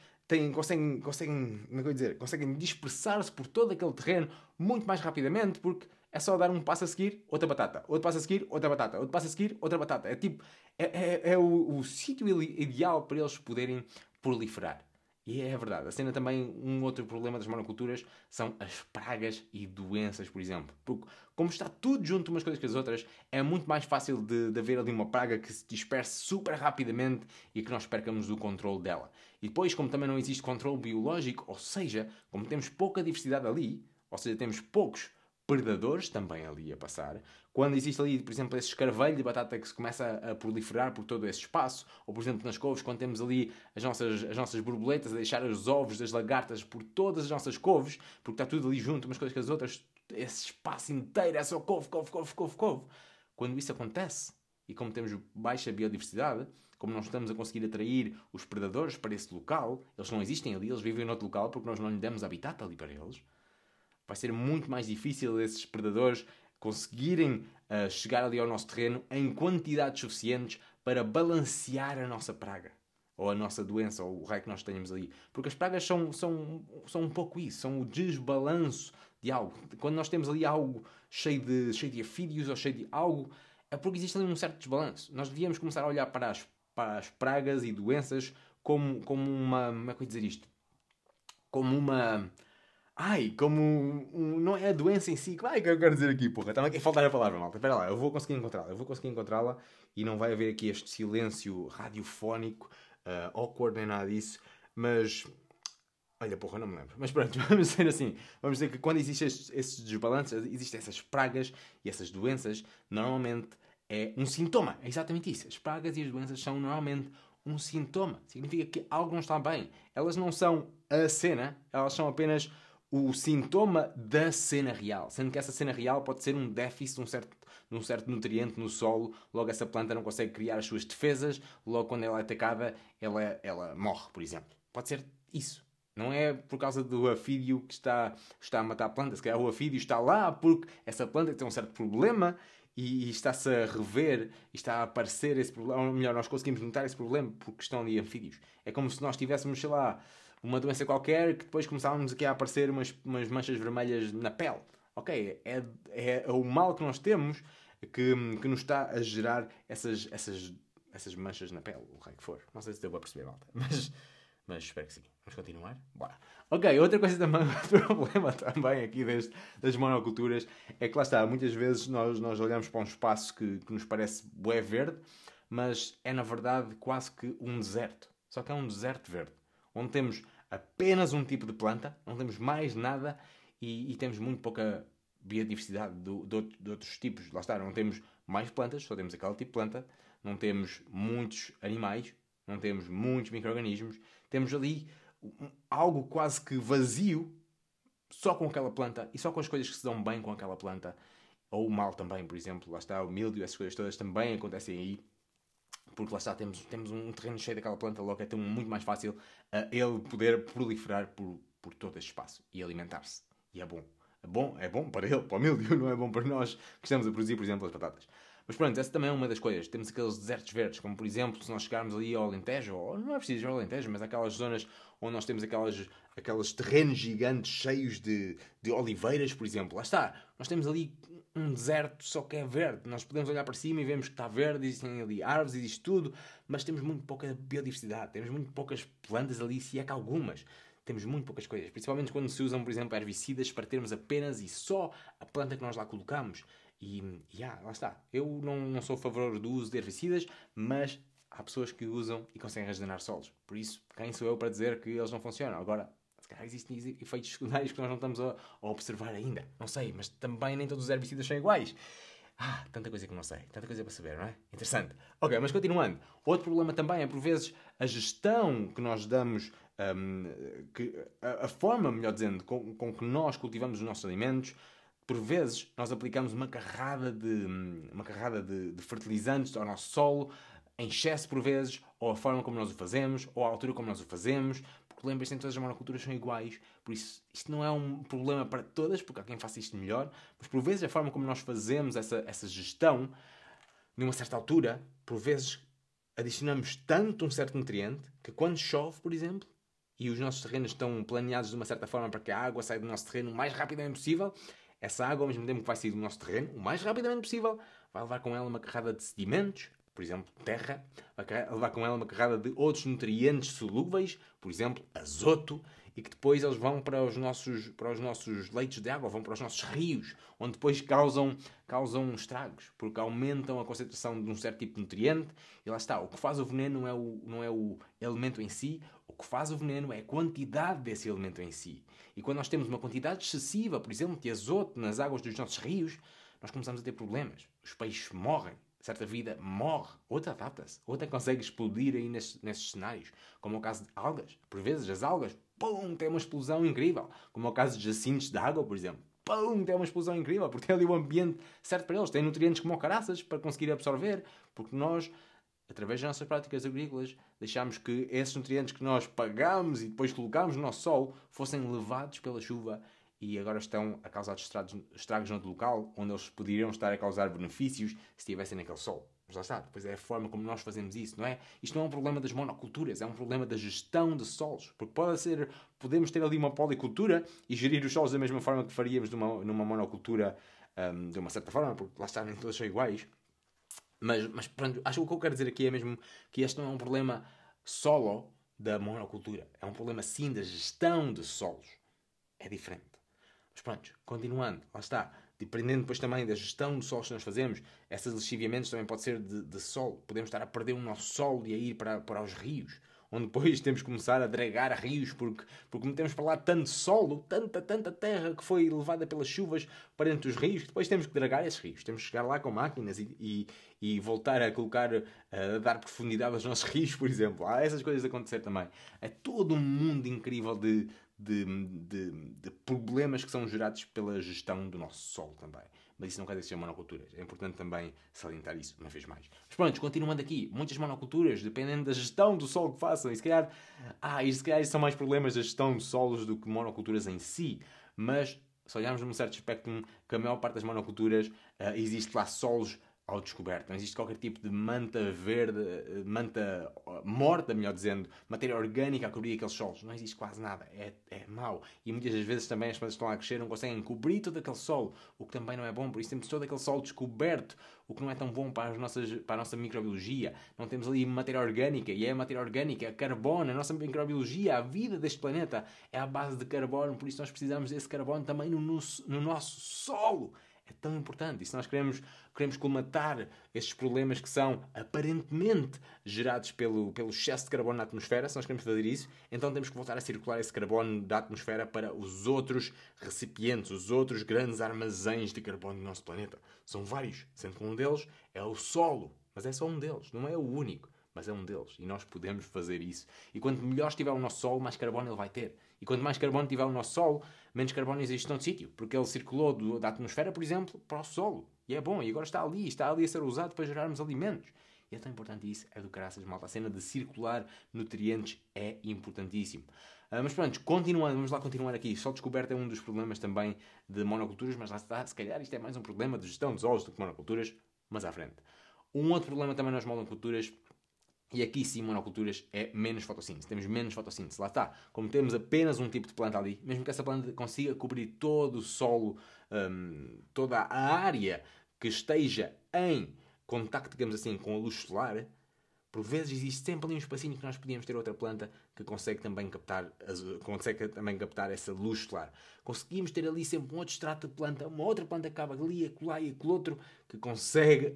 conseguem dispersar-se por todo aquele terreno muito mais rapidamente, porque é só dar um passo a seguir, outra batata. Outro passo a seguir, outra batata. Outro passo a seguir, outra batata. É tipo, é o sítio ideal para eles poderem proliferar. E é verdade. A cena também, um outro problema das monoculturas são as pragas e doenças, por exemplo. Porque como está tudo junto umas coisas com as outras, é muito mais fácil de haver ali uma praga que se disperse super rapidamente e que nós percamos o controle dela. E depois, como também não existe controle biológico, ou seja, como temos pouca diversidade ali, ou seja, temos poucos predadores também ali a passar. Quando existe ali, por exemplo, esse escarvelho de batata que se começa a proliferar por todo esse espaço, ou por exemplo nas couves, quando temos ali as nossas borboletas a deixar os ovos das lagartas por todas as nossas couves, porque está tudo ali junto umas coisas com as outras, esse espaço inteiro é só couve. Quando isso acontece, e como temos baixa biodiversidade, como não estamos a conseguir atrair os predadores para esse local, eles não existem ali, eles vivem noutro local porque nós não lhe damos habitat ali para eles. Vai ser muito mais difícil esses predadores conseguirem chegar ali ao nosso terreno em quantidades suficientes para balancear a nossa praga. Ou a nossa doença, ou o raio que nós tenhamos ali. Porque as pragas são um pouco isso. São o desbalanço de algo. Quando nós temos ali algo cheio de afídeos ou cheio de algo, é porque existe ali um certo desbalanço. Nós devíamos começar a olhar para as pragas e doenças como uma... Como é que eu ia dizer isto? Como uma... não é a doença em si. Como é que eu quero dizer aqui, porra? Estava aqui a faltar a palavra, malta. Espera lá, eu vou conseguir encontrá-la e não vai haver aqui este silêncio radiofónico, awkward nem nada disso. Mas... Olha, porra, não me lembro. Mas pronto, vamos dizer assim. Vamos dizer que quando existem esses desbalanços, existem essas pragas e essas doenças, normalmente é um sintoma. É exatamente isso. As pragas e as doenças são normalmente um sintoma. Significa que algo não está bem. Elas não são a cena, elas são apenas o sintoma da cena real. Sendo que essa cena real pode ser um déficit de um certo nutriente no solo, logo essa planta não consegue criar as suas defesas, logo quando ela é atacada, ela morre, por exemplo. Pode ser isso. Não é por causa do afídio que está a matar a planta. Se calhar o afídio está lá porque essa planta tem um certo problema e está-se a rever e está a aparecer esse problema. Ou melhor, nós conseguimos notar esse problema porque estão ali anfídeos. É como se nós tivéssemos, sei lá, uma doença qualquer que depois começávamos aqui a aparecer umas manchas vermelhas na pele. Ok, é o mal que nós temos que nos está a gerar essas manchas na pele, o raio que for. Não sei se deu para perceber, malta, mas espero que sim. Vamos continuar? Bora. Ok, outra coisa também, outro problema também aqui das monoculturas é que lá está, muitas vezes nós olhamos para um espaço que nos parece bué verde, mas é na verdade quase que um deserto. Só que é um deserto verde, onde temos apenas um tipo de planta, não temos mais nada e temos muito pouca biodiversidade de outros tipos. Lá está, não temos mais plantas, só temos aquele tipo de planta, não temos muitos animais, não temos muitos micro-organismos, temos ali algo quase que vazio só com aquela planta e só com as coisas que se dão bem com aquela planta, ou mal também, por exemplo, lá está o mildio, essas coisas todas também acontecem aí, porque lá está, temos um terreno cheio daquela planta, logo é muito mais fácil ele poder proliferar por todo esse espaço e alimentar-se. E é bom. É bom para ele, para o mildio, não é bom para nós que estamos a produzir, por exemplo, as batatas. Mas pronto, essa também é uma das coisas. Temos aqueles desertos verdes, como por exemplo, se nós chegarmos ali ao Alentejo, ou não é preciso ir ao Alentejo, mas aquelas zonas onde nós temos aqueles terrenos gigantes cheios de oliveiras, por exemplo. Lá está, nós temos ali um deserto só que é verde. Nós podemos olhar para cima e vemos que está verde, existem ali árvores, existe tudo, mas temos muito pouca biodiversidade, temos muito poucas plantas ali, se é que algumas. Temos muito poucas coisas, principalmente quando se usam, por exemplo, herbicidas para termos apenas e só a planta que nós lá colocamos. E lá está. Eu não sou a favor do uso de herbicidas, mas há pessoas que usam e conseguem regenerar solos. Por isso, quem sou eu para dizer que eles não funcionam? Agora, se calhar existem efeitos secundários que nós não estamos a observar ainda. Não sei, mas também nem todos os herbicidas são iguais. Tanta coisa que não sei. Tanta coisa para saber, não é? Interessante. Ok, mas continuando. Outro problema também é, por vezes, a gestão que nós damos, a forma, melhor dizendo, com que nós cultivamos os nossos alimentos. Por vezes, nós aplicamos uma carrada de fertilizantes ao nosso solo, em excesso por vezes, ou a forma como nós o fazemos, ou a altura como nós o fazemos, porque lembrem-se que todas as monoculturas são iguais, por isso isto não é um problema para todas, porque há quem faça isto melhor, mas por vezes a forma como nós fazemos essa gestão, numa certa altura, por vezes adicionamos tanto um certo nutriente, que quando chove, por exemplo, e os nossos terrenos estão planeados de uma certa forma para que a água saia do nosso terreno o mais rapidamente possível, essa água, ao mesmo tempo que vai sair do nosso terreno, o mais rapidamente possível, vai levar com ela uma carrada de sedimentos, por exemplo, terra, vai levar com ela uma carrada de outros nutrientes solúveis, por exemplo, azoto, e que depois eles vão para os nossos leitos de água, vão para os nossos rios, onde depois causam estragos, porque aumentam a concentração de um certo tipo de nutriente, e lá está, o que faz o veneno não é o elemento em si, o que faz o veneno é a quantidade desse elemento em si. E quando nós temos uma quantidade excessiva, por exemplo, de azoto nas águas dos nossos rios, nós começamos a ter problemas. Os peixes morrem. Certa vida morre. Outra adapta-se. Outra consegue explodir aí nesses cenários. Como é o caso de algas. Por vezes as algas, pum, tem uma explosão incrível. Como é o caso de jacintos de água, por exemplo. Pum, tem uma explosão incrível. Porque tem ali o ambiente certo para eles. Tem nutrientes como caraças para conseguir absorver. Porque nós, através das nossas práticas agrícolas, deixámos que esses nutrientes que nós pagamos e depois colocámos no nosso solo fossem levados pela chuva e agora estão a causar estragos no outro local, onde eles poderiam estar a causar benefícios se estivessem naquele solo. Mas lá está, depois é a forma como nós fazemos isso, não é? Isto não é um problema das monoculturas, é um problema da gestão de solos. Porque podemos ter ali uma policultura e gerir os solos da mesma forma que faríamos numa monocultura, de uma certa forma, porque lá está, nem todas são iguais. Mas pronto, acho que o que eu quero dizer aqui é mesmo que este não é um problema solo da monocultura. É um problema, sim, da gestão de solos. É diferente. Mas pronto, continuando, lá está. Dependendo depois também da gestão de solos que nós fazemos, esses lixiviamentos também pode ser de solo. Podemos estar a perder o nosso solo e a ir para os rios, onde depois temos que começar a dragar rios, porque metemos para lá tanto solo, tanta terra que foi levada pelas chuvas para dentro dos rios, que depois temos que dragar esses rios. Temos que chegar lá com máquinas e voltar a colocar, a dar profundidade aos nossos rios, por exemplo. Há essas coisas a acontecer também. É todo um mundo incrível de problemas que são gerados pela gestão do nosso solo também. Mas isso não quer dizer que sejam monoculturas. É importante também salientar isso uma vez mais. Mas pronto, continuando aqui. Muitas monoculturas, dependendo da gestão do solo que façam. E se calhar são mais problemas da gestão de solos do que monoculturas em si. Mas se olharmos num certo espectro, que a maior parte das monoculturas existe lá solos ao descoberto. Não existe qualquer tipo de manta verde, manta morta, melhor dizendo, matéria orgânica a cobrir aqueles solos. Não existe quase nada. É mau. E muitas das vezes também as plantas estão a crescer, não conseguem cobrir todo aquele solo, o que também não é bom. Por isso temos todo aquele solo descoberto, o que não é tão bom para a nossa microbiologia. Não temos ali matéria orgânica, e é a matéria orgânica, é carbono, a nossa microbiologia, a vida deste planeta é à base de carbono, por isso nós precisamos desse carbono também no nosso solo. É tão importante. E se nós queremos colmatar estes problemas que são aparentemente gerados pelo excesso de carbono na atmosfera, se nós queremos fazer isso, então temos que voltar a circular esse carbono da atmosfera para os outros recipientes, os outros grandes armazéns de carbono do nosso planeta. São vários, sendo que um deles é o solo. Mas é só um deles, não é o único. Mas é um deles. E nós podemos fazer isso. E quanto melhor estiver o nosso solo, mais carbono ele vai ter. E quanto mais carbono tiver o nosso solo, menos carbono existe noutro sítio. Porque ele circulou da atmosfera, por exemplo, para o solo. E é bom. E agora está ali a ser usado para gerarmos alimentos. E é tão importante isso. É do caraças, malta. A cena de circular nutrientes é importantíssimo. Mas pronto, continuando. Vamos lá continuar aqui. Solo descoberto é um dos problemas também de monoculturas. Mas lá está. Se calhar isto é mais um problema de gestão de solos do que monoculturas. Mas à frente. Um outro problema também nas monoculturas, e aqui sim, monoculturas, é menos fotossíntese. Temos menos fotossíntese. Lá está. Como temos apenas um tipo de planta ali, mesmo que essa planta consiga cobrir todo o solo, toda a área que esteja em contacto, digamos assim, com a luz solar, por vezes existe sempre ali um espacinho que nós podíamos ter outra planta que consegue também captar essa luz solar. Conseguimos ter ali sempre um outro extrato de planta, uma outra planta que acaba ali, acolá e aquele outro, que consegue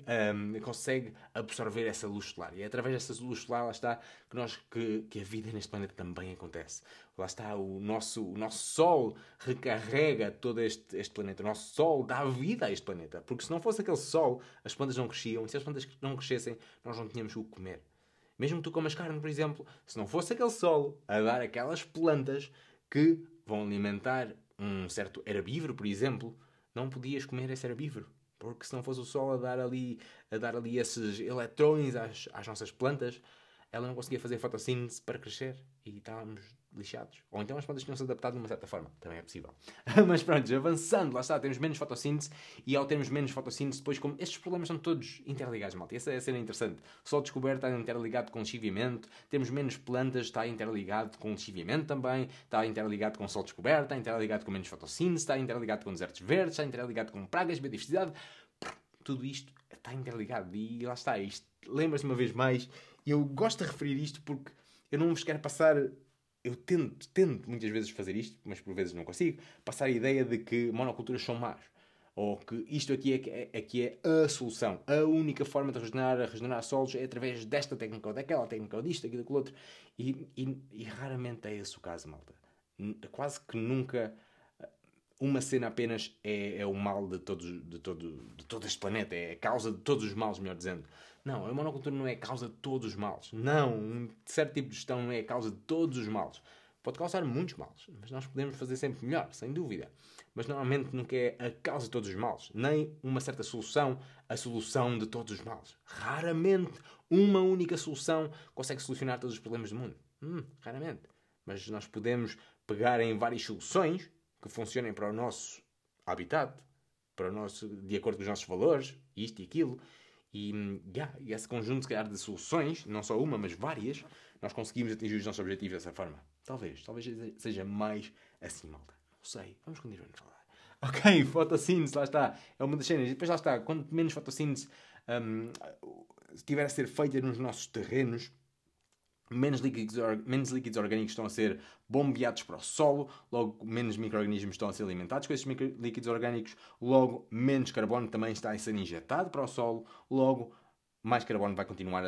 absorver essa luz solar. E é através dessa luz solar, lá está, que a vida neste planeta também acontece. Lá está, o nosso Sol recarrega todo este planeta. O nosso Sol dá vida a este planeta. Porque se não fosse aquele Sol, as plantas não cresciam. E se as plantas não crescessem, nós não tínhamos o que comer. Mesmo que tu comas carne, por exemplo, se não fosse aquele Sol a dar aquelas plantas que vão alimentar um certo herbívoro, por exemplo, não podias comer esse herbívoro. Porque se não fosse o Sol a dar ali esses eletrões às nossas plantas, ela não conseguia fazer fotossíntese para crescer e estávamos lixados. Ou então as plantas tinham-se adaptado de uma certa forma. Também é possível. Mas pronto, avançando, lá está, temos menos fotossíntese, e ao termos menos fotossíntese, depois, como estes problemas são todos interligados, malta. Essa é a cena interessante. O solo descoberto está interligado com o lixiviamento, temos menos plantas, está interligado com o lixiviamento também, está interligado com o solo descoberto, está interligado com menos fotossíntese, está interligado com desertos verdes, está interligado com pragas, biodiversidade. Tudo isto está interligado. E lá está, isto lembra-se uma vez mais. E eu gosto de referir isto porque eu não vos quero passar... Eu tento muitas vezes fazer isto, mas por vezes não consigo, passar a ideia de que monoculturas são más. Ou que isto aqui é a solução. A única forma de regenerar solos é através desta técnica ou daquela técnica, ou disto, daquilo, daquilo outro. E raramente é esse o caso, malta. Quase que nunca... Uma cena apenas é o mal de todo este planeta. É a causa de todos os males, melhor dizendo. Não, a monocultura não é a causa de todos os males. Não, um certo tipo de gestão não é a causa de todos os males. Pode causar muitos males, mas nós podemos fazer sempre melhor, sem dúvida. Mas normalmente nunca é a causa de todos os males. Nem uma certa solução, a solução de todos os males. Raramente uma única solução consegue solucionar todos os problemas do mundo. Raramente. Mas nós podemos pegar em várias soluções que funcionem para o nosso habitat, para o nosso, de acordo com os nossos valores, isto e aquilo. E esse conjunto, se calhar, de soluções, não só uma, mas várias, nós conseguimos atingir os nossos objetivos dessa forma. Talvez seja mais assim, malta. Não sei, vamos continuar a falar. Ok, fotossíntese, lá está. É uma das cenas. E depois lá está, quanto menos fotossíntese estiver a ser feita nos nossos terrenos, menos líquidos orgânicos estão a ser bombeados para o solo, logo menos micro-organismos estão a ser alimentados com esses líquidos orgânicos, logo menos carbono também está a ser injetado para o solo, logo mais carbono vai continuar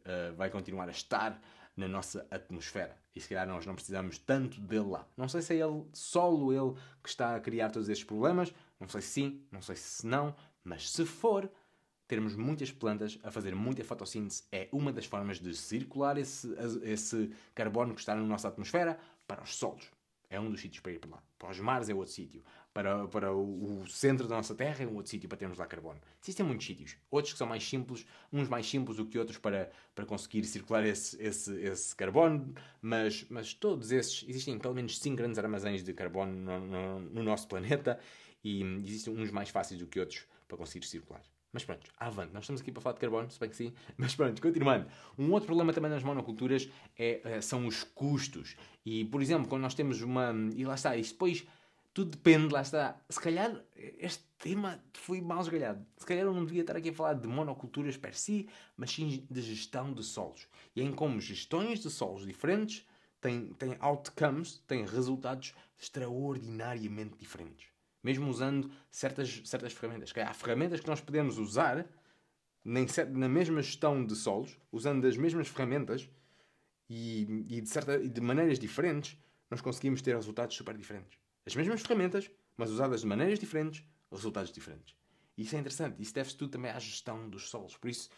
a estar na nossa atmosfera. E se calhar nós não precisamos tanto dele lá. Não sei se é solo ele que está a criar todos estes problemas, não sei se sim, não sei se não, mas se for, termos muitas plantas a fazer muita fotossíntese é uma das formas de circular esse carbono que está na nossa atmosfera para os solos. É um dos sítios para ir para lá. Para os mares é outro sítio. Para o centro da nossa Terra é um outro sítio para termos lá carbono. Existem muitos sítios. Outros que são mais simples, uns mais simples do que outros para conseguir circular esse carbono, mas todos esses, existem pelo menos 5 grandes armazéns de carbono no nosso planeta e existem uns mais fáceis do que outros para conseguir circular. Mas pronto, avante. Nós estamos aqui para falar de carbono, se bem que sim. Mas pronto, continuando. Um outro problema também nas monoculturas são os custos. E, por exemplo, quando nós temos uma... E lá está, isto depois... Tudo depende, lá está. Se calhar este tema foi mal esgalhado. Se calhar eu não devia estar aqui a falar de monoculturas per si, mas sim de gestão de solos. E em como gestões de solos diferentes têm outcomes, têm resultados extraordinariamente diferentes. Mesmo usando certas ferramentas. Há ferramentas que nós podemos usar na mesma gestão de solos, usando as mesmas ferramentas e de maneiras diferentes, nós conseguimos ter resultados super diferentes. As mesmas ferramentas, mas usadas de maneiras diferentes, resultados diferentes. E isso é interessante. Isso deve-se tudo também à gestão dos solos. Por isso,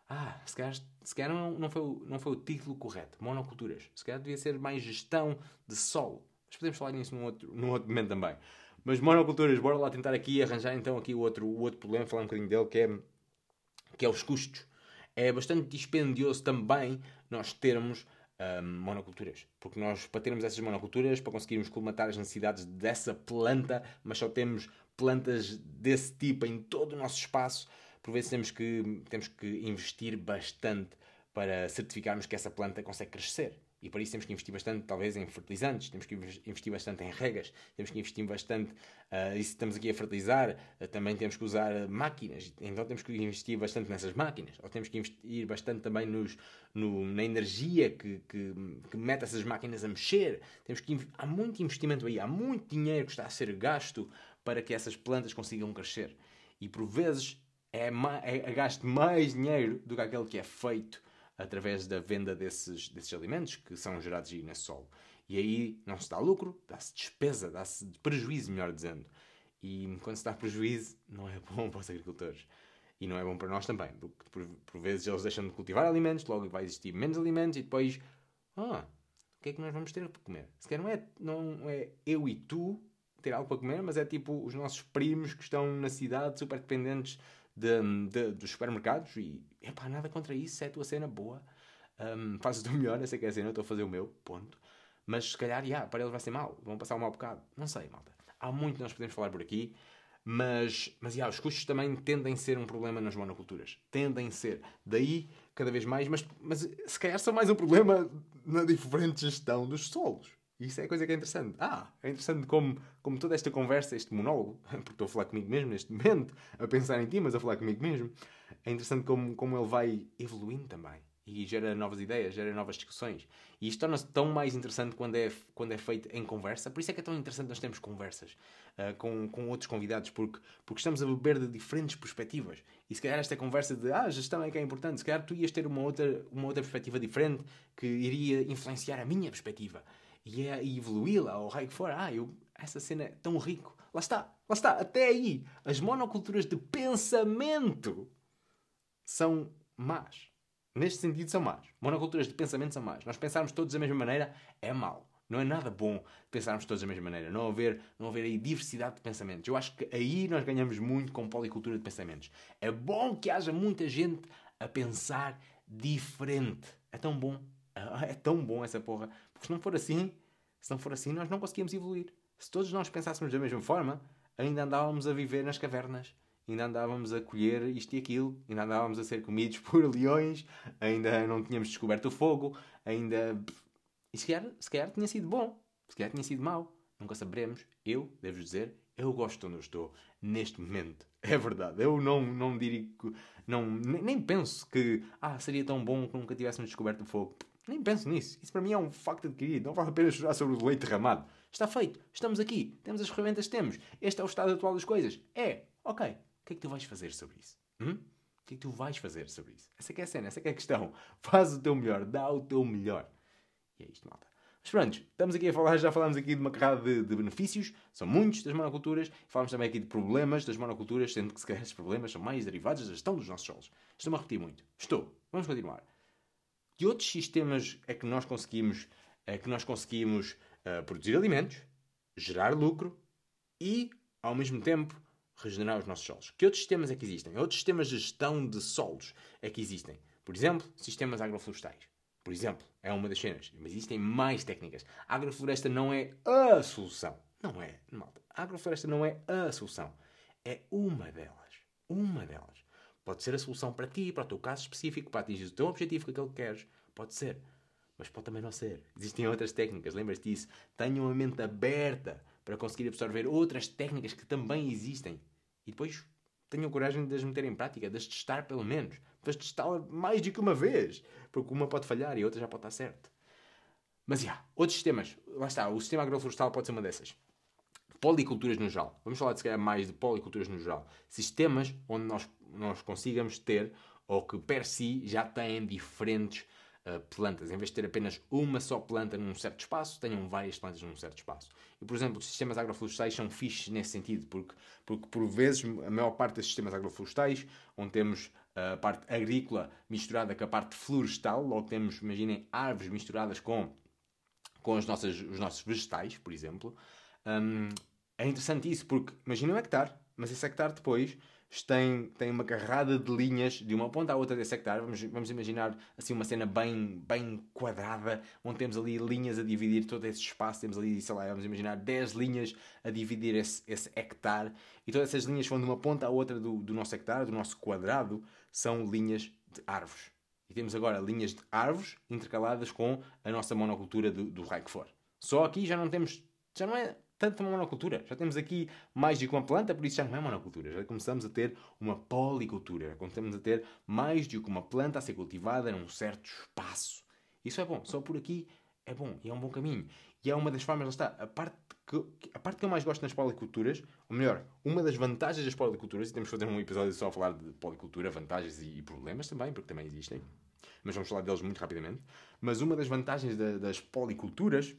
se calhar não foi o título correto. Monoculturas. Se calhar devia ser mais gestão de solo. Mas podemos falar nisso num outro momento também. Mas monoculturas, bora lá tentar aqui arranjar então aqui o outro problema, falar um bocadinho dele, que é os custos. É bastante dispendioso também nós termos monoculturas. Porque nós, para termos essas monoculturas, para conseguirmos colmatar as necessidades dessa planta, mas só temos plantas desse tipo em todo o nosso espaço, por vezes temos que investir bastante para certificarmos que essa planta consegue crescer. E para isso temos que investir bastante, talvez, em fertilizantes, temos que investir bastante em regas, temos que investir bastante, e se estamos aqui a fertilizar, também temos que usar máquinas, então temos que investir bastante nessas máquinas, ou temos que investir bastante também na energia que mete essas máquinas a mexer. Há muito investimento aí, há muito dinheiro que está a ser gasto para que essas plantas consigam crescer. E por vezes é gasto mais dinheiro do que aquele que é feito através da venda desses alimentos que são gerados aí nesse solo. E aí não se dá lucro, dá-se despesa, dá-se prejuízo, melhor dizendo. E quando se dá prejuízo, não é bom para os agricultores. E não é bom para nós também, porque por vezes eles deixam de cultivar alimentos, logo vai existir menos alimentos e depois, o que é que nós vamos ter para comer? Se calhar não é eu e tu ter algo para comer, mas é tipo os nossos primos que estão na cidade super dependentes dos supermercados e, nada contra isso, é a tua cena boa, fazes o melhor, essa que é a cena, eu estou a fazer o meu, ponto. Mas se calhar, para eles vai ser mau, vão passar um mau bocado, não sei, malta. Há muito que nós podemos falar por aqui, mas os custos também tendem a ser um problema nas monoculturas, tendem a ser, daí cada vez mais, mas se calhar são mais um problema na diferente gestão dos solos. Isso é a coisa que é interessante. É interessante como toda esta conversa, este monólogo, porque estou a falar comigo mesmo neste momento, a pensar em ti, mas a falar comigo mesmo, é interessante como ele vai evoluindo também. E gera novas ideias, gera novas discussões. E isto torna-se tão mais interessante quando é feito em conversa. Por isso é que é tão interessante nós termos conversas com outros convidados, porque estamos a beber de diferentes perspectivas. E se calhar esta conversa de gestão é que é importante, se calhar tu ias ter uma outra perspectiva diferente que iria influenciar a minha perspectiva. E evoluí-la, ou raio que for. Essa cena é tão rico. Lá está, até aí. As monoculturas de pensamento são más. Neste sentido são más. Monoculturas de pensamento são más. Nós pensarmos todos da mesma maneira é mau. Não é nada bom pensarmos todos da mesma maneira. Não haver aí diversidade de pensamentos. Eu acho que aí nós ganhamos muito com policultura de pensamentos. É bom que haja muita gente a pensar diferente. É tão bom. É tão bom essa porra. Porque se não for assim, nós não conseguimos evoluir. Se todos nós pensássemos da mesma forma, ainda andávamos a viver nas cavernas, ainda andávamos a colher isto e aquilo, ainda andávamos a ser comidos por leões, ainda não tínhamos descoberto o fogo, ainda... E se calhar tinha sido bom, se calhar tinha sido mau. Nunca saberemos. Eu, devo dizer, eu gosto onde eu estou neste momento. É verdade. Eu não diria que... nem penso que seria tão bom que nunca tivéssemos descoberto o fogo. Nem penso nisso. Isso para mim é um facto adquirido. Não vale a pena chorar sobre o leite derramado. Está feito. Estamos aqui. Temos as ferramentas que temos. Este é o estado atual das coisas. Ok. O que é que tu vais fazer sobre isso? O que é que tu vais fazer sobre isso? Essa é que é a cena. Essa é que é a questão. Faz o teu melhor. Dá o teu melhor. E é isto, malta. Mas pronto, estamos aqui a falar, já falámos aqui de uma carrada de benefícios, são muitos das monoculturas, falámos também aqui de problemas das monoculturas, sendo que se calhar esses problemas são mais derivados da gestão dos nossos solos. Estou-me a repetir muito. Vamos continuar. Que outros sistemas é que nós conseguimos, produzir alimentos, gerar lucro e, ao mesmo tempo, regenerar os nossos solos? Que outros sistemas é que existem? Outros sistemas de gestão de solos é que existem? Por exemplo, sistemas agroflorestais. Por exemplo, é uma das cenas. Mas existem mais técnicas. A agrofloresta não é a solução. Não é, malta. A agrofloresta não é a solução. É uma delas. Uma delas. Pode ser a solução para ti, para o teu caso específico, para atingir o teu objetivo, aquele que queres. Pode ser. Mas pode também não ser. Existem outras técnicas. Lembras-te disso? Tenham a mente aberta para conseguir absorver outras técnicas que também existem. E depois tenham coragem de as meter em prática, de as testar pelo menos. De as testá-la mais do que uma vez. Porque uma pode falhar e a outra já pode estar certa. Mas outros sistemas. Lá está, o sistema agroflorestal pode ser uma dessas. Policulturas no geral. Vamos falar de se calhar mais de policulturas no geral. Sistemas onde nós consigamos ter, ou que per si já têm diferentes plantas. Em vez de ter apenas uma só planta num certo espaço, tenham várias plantas num certo espaço. E, por exemplo, os sistemas agroflorestais são fixes nesse sentido, porque por vezes, a maior parte dos sistemas agroflorestais, onde temos a parte agrícola misturada com a parte florestal, logo temos, imaginem, árvores misturadas com os nossos vegetais, por exemplo. É interessante isso, porque imagina um hectare, mas esse hectare depois tem uma carrada de linhas de uma ponta à outra desse hectare. Vamos imaginar assim uma cena bem quadrada, onde temos ali linhas a dividir todo esse espaço. Temos ali, sei lá, vamos imaginar 10 linhas a dividir esse hectare. E todas essas linhas vão de uma ponta à outra do nosso hectare, do nosso quadrado, são linhas de árvores. E temos agora linhas de árvores intercaladas com a nossa monocultura do raio que for. Só aqui já não é tanto uma monocultura. Já temos aqui mais do que uma planta, por isso já não é monocultura. Já começamos a ter uma policultura. Já começamos a ter mais do que uma planta a ser cultivada num certo espaço. Isso é bom. Só por aqui é bom. E é um bom caminho. E é uma das formas, lá está, a parte que eu mais gosto nas policulturas, ou melhor, uma das vantagens das policulturas, e temos que fazer um episódio só a falar de policultura, vantagens e problemas também, porque também existem, mas vamos falar deles muito rapidamente. Mas uma das vantagens das policulturas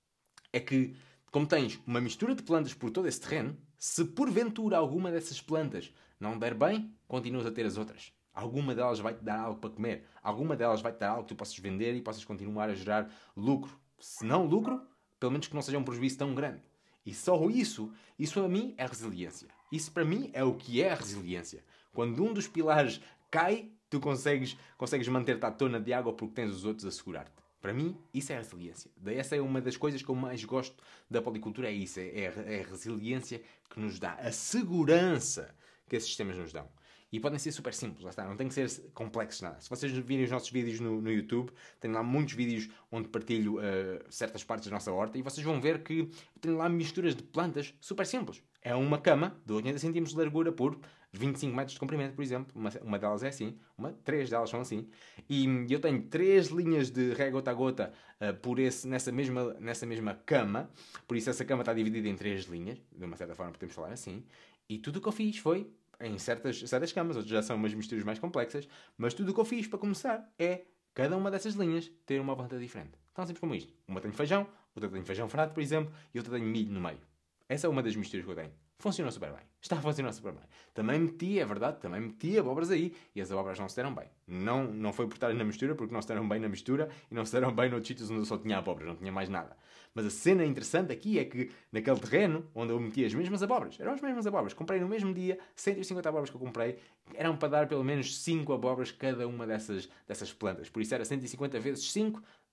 é que, como tens uma mistura de plantas por todo esse terreno, se porventura alguma dessas plantas não der bem, continuas a ter as outras. Alguma delas vai-te dar algo para comer. Alguma delas vai-te dar algo que tu possas vender e possas continuar a gerar lucro. Se não lucro, pelo menos que não seja um prejuízo tão grande. E só isso a mim é resiliência. Isso para mim é o que é a resiliência. Quando um dos pilares cai, tu consegues manter-te à tona de água porque tens os outros a segurar-te. Para mim, isso é a resiliência. Essa é uma das coisas que eu mais gosto da policultura, é isso. É a resiliência que nos dá. A segurança que esses sistemas nos dão. E podem ser super simples, lá está, não tem que ser complexos nada. Se vocês virem os nossos vídeos no YouTube, tenho lá muitos vídeos onde partilho certas partes da nossa horta e vocês vão ver que tenho lá misturas de plantas super simples. É uma cama de 80 cm de largura por 25 metros de comprimento, por exemplo. Uma delas é assim, 3 delas são assim. E eu tenho 3 linhas de rega gota a gota nessa mesma cama. Por isso essa cama está dividida em 3 linhas, de uma certa forma podemos falar assim. E tudo o que eu fiz foi em certas camas, outras já são umas misturas mais complexas, mas tudo o que eu fiz para começar é cada uma dessas linhas ter uma planta diferente. Tão simples como isto. Uma tem feijão, outra tem feijão frado, por exemplo, e outra tem milho no meio. Essa é uma das misturas que eu tenho. Funcionou super bem. Está a funcionar super bem. Também meti abóboras aí e as abóboras não se deram bem. Não foi por estarem na mistura, porque não se deram bem na mistura e não se deram bem noutros sítios onde eu só tinha abóboras, não tinha mais nada. Mas a cena interessante aqui é que naquele terreno onde eu meti as mesmas abóboras, eram as mesmas abóboras, comprei no mesmo dia, 150 abóboras que eu comprei, eram para dar pelo menos 5 abóboras cada uma dessas plantas. Por isso era 150 vezes 5,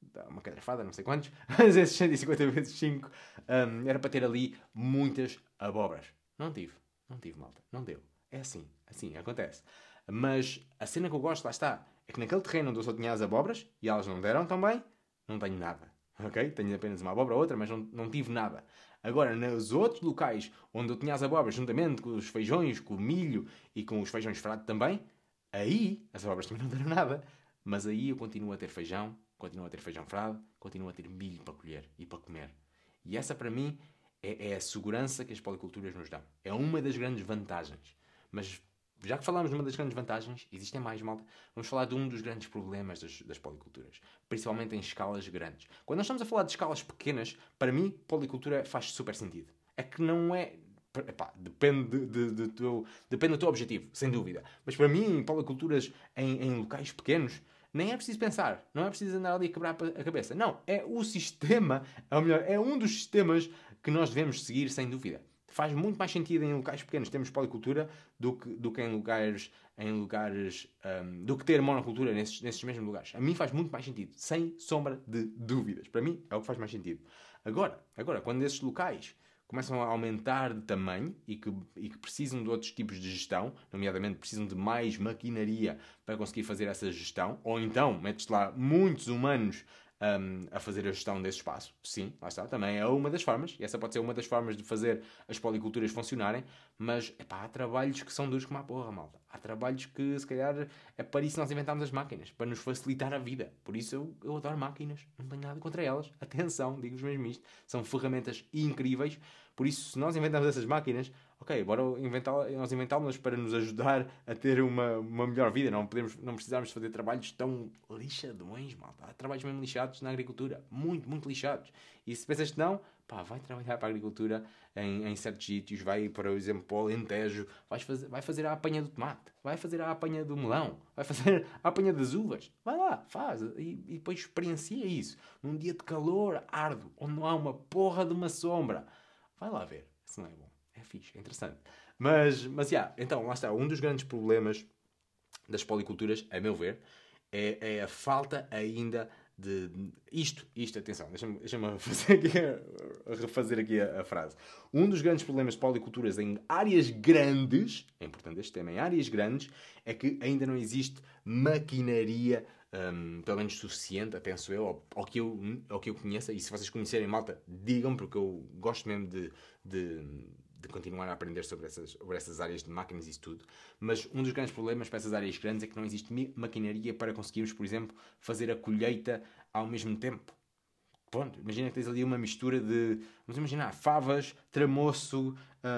dá uma calhafada, não sei quantos, mas esses 150 vezes 5 era para ter ali muitas abóboras. Não tive, malta, não deu. É assim acontece. Mas a cena que eu gosto, lá está, é que naquele terreno onde eu só tinha as abóboras, e elas não deram também, não tenho nada, ok? Tenho apenas uma abóbora ou outra, mas não tive nada. Agora, nos outros locais onde eu tinha as abóboras, juntamente com os feijões, com o milho e com os feijões frade também, aí as abóboras também não deram nada. Mas aí eu continuo a ter feijão, continuo a ter feijão frade, continuo a ter milho para colher e para comer. E essa, para mim, é a segurança que as policulturas nos dão. É uma das grandes vantagens. Mas, já que falámos de uma das grandes vantagens, existem mais, malta, vamos falar de um dos grandes problemas das policulturas. Principalmente em escalas grandes. Quando nós estamos a falar de escalas pequenas, para mim, policultura faz super sentido. É que não é... Epá, depende do teu objetivo, sem dúvida. Mas para mim, policulturas em locais pequenos, nem é preciso pensar. Não é preciso andar ali a quebrar a cabeça. Não, é o sistema, ou melhor, é um dos sistemas que nós devemos seguir, sem dúvida. Faz muito mais sentido em locais pequenos termos policultura do que em lugares do que ter monocultura nesses mesmos lugares. A mim faz muito mais sentido, sem sombra de dúvidas. Para mim é o que faz mais sentido. Agora quando esses locais começam a aumentar de tamanho e que precisam de outros tipos de gestão, nomeadamente precisam de mais maquinaria para conseguir fazer essa gestão, ou então metes lá muitos humanos a fazer a gestão desse espaço. Sim, lá está, também é uma das formas, e essa pode ser uma das formas de fazer as policulturas funcionarem, mas há trabalhos que são duros como a porra, malta. Há trabalhos que, se calhar, é para isso nós inventámos as máquinas, para nos facilitar a vida. Por isso eu adoro máquinas, não tenho nada contra elas. Atenção, digo-vos mesmo isto, são ferramentas incríveis. Por isso, se nós inventamos essas máquinas, ok, bora nós inventámos para nos ajudar a ter uma melhor vida. Não precisamos fazer trabalhos tão lixadões, malta. Há trabalhos mesmo lixados na agricultura. Muito, muito lixados. E se pensas que não, vai trabalhar para a agricultura em certos sítios. Vai, por exemplo, para o Alentejo. Vai fazer a apanha do tomate. Vai fazer a apanha do melão. Vai fazer a apanha das uvas. Vai lá, faz. E depois experiencia isso. Num dia de calor árduo, onde não há uma porra de uma sombra. Vai lá ver. Isso não é bom. É fixe, é interessante. Mas então, lá está. Um dos grandes problemas das policulturas, a meu ver, é a falta ainda de... Isto, atenção, deixa-me refazer aqui a frase. Um dos grandes problemas de policulturas em áreas grandes, é importante este tema, em áreas grandes, é que ainda não existe maquinaria pelo menos suficiente, penso eu, ao que eu conheça. E se vocês conhecerem, malta, digam, porque eu gosto mesmo de continuar a aprender sobre essas áreas de máquinas e isso tudo. Mas um dos grandes problemas para essas áreas grandes é que não existe maquinaria para conseguirmos, por exemplo, fazer a colheita ao mesmo tempo. Pronto, imagina que tens ali uma mistura de... Vamos imaginar, favas, tramoço,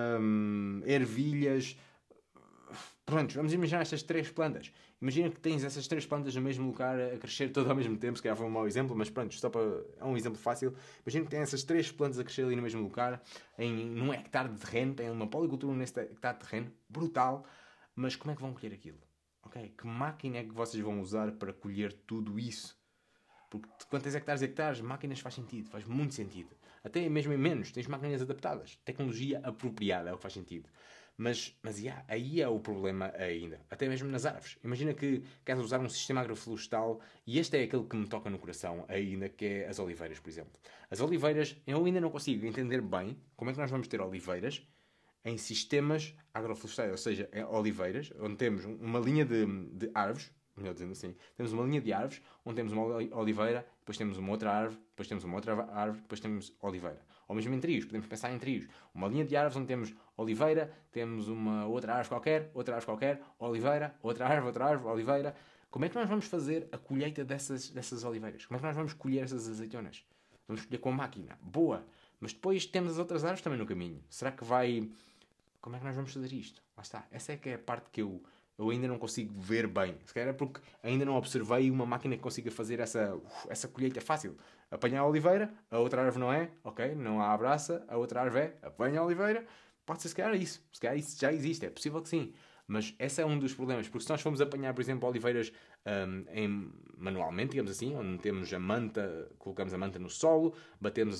ervilhas... Pronto, vamos imaginar estas 3 plantas. Imagina que tens essas 3 plantas no mesmo lugar a crescer todo ao mesmo tempo. Se calhar foi um mau exemplo, mas pronto, é um exemplo fácil. Imagina que tens essas 3 plantas a crescer ali no mesmo lugar, num hectare de terreno. Tem uma policultura nesse hectare de terreno. Brutal. Mas como é que vão colher aquilo? Okay? Que máquina é que vocês vão usar para colher tudo isso? Porque quando tens hectares, máquinas faz sentido. Faz muito sentido. Até mesmo em menos. Tens máquinas adaptadas. Tecnologia apropriada é o que faz sentido. Mas aí é o problema ainda. Até mesmo nas árvores. Imagina que queres usar um sistema agroflorestal, e este é aquele que me toca no coração ainda, que é as oliveiras, por exemplo. As oliveiras, eu ainda não consigo entender bem como é que nós vamos ter oliveiras em sistemas agroflorestais. Ou seja, oliveiras, onde temos uma linha de árvores, melhor dizendo assim, temos uma linha de árvores, onde temos uma oliveira, depois temos uma outra árvore, depois temos uma outra árvore, depois temos oliveira. Ou mesmo em trios, podemos pensar em trios. Uma linha de árvores onde temos oliveira, temos uma outra árvore qualquer, oliveira, outra árvore, oliveira. Como é que nós vamos fazer a colheita dessas oliveiras? Como é que nós vamos colher essas azeitonas? Vamos colher com a máquina. Boa! Mas depois temos as outras árvores também no caminho. Será que vai... Como é que nós vamos fazer isto? Lá está. Essa é que é a parte que eu ainda não consigo ver bem. Se calhar é porque ainda não observei uma máquina que consiga fazer essa colheita fácil. Apanha a oliveira, a outra árvore não é, ok, não há abraça, a outra árvore é, apanha a oliveira, pode ser se calhar isso. Se calhar isso já existe, é possível que sim. Mas esse é um dos problemas, porque se nós formos apanhar, por exemplo, oliveiras manualmente, digamos assim, onde temos a manta, colocamos a manta no solo, batemos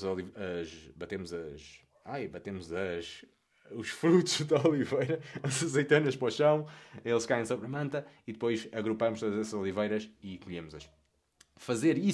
os frutos da oliveira, as azeitonas para o chão, eles caem sobre a manta e depois agrupamos todas essas oliveiras e colhemos-as. Fazer isso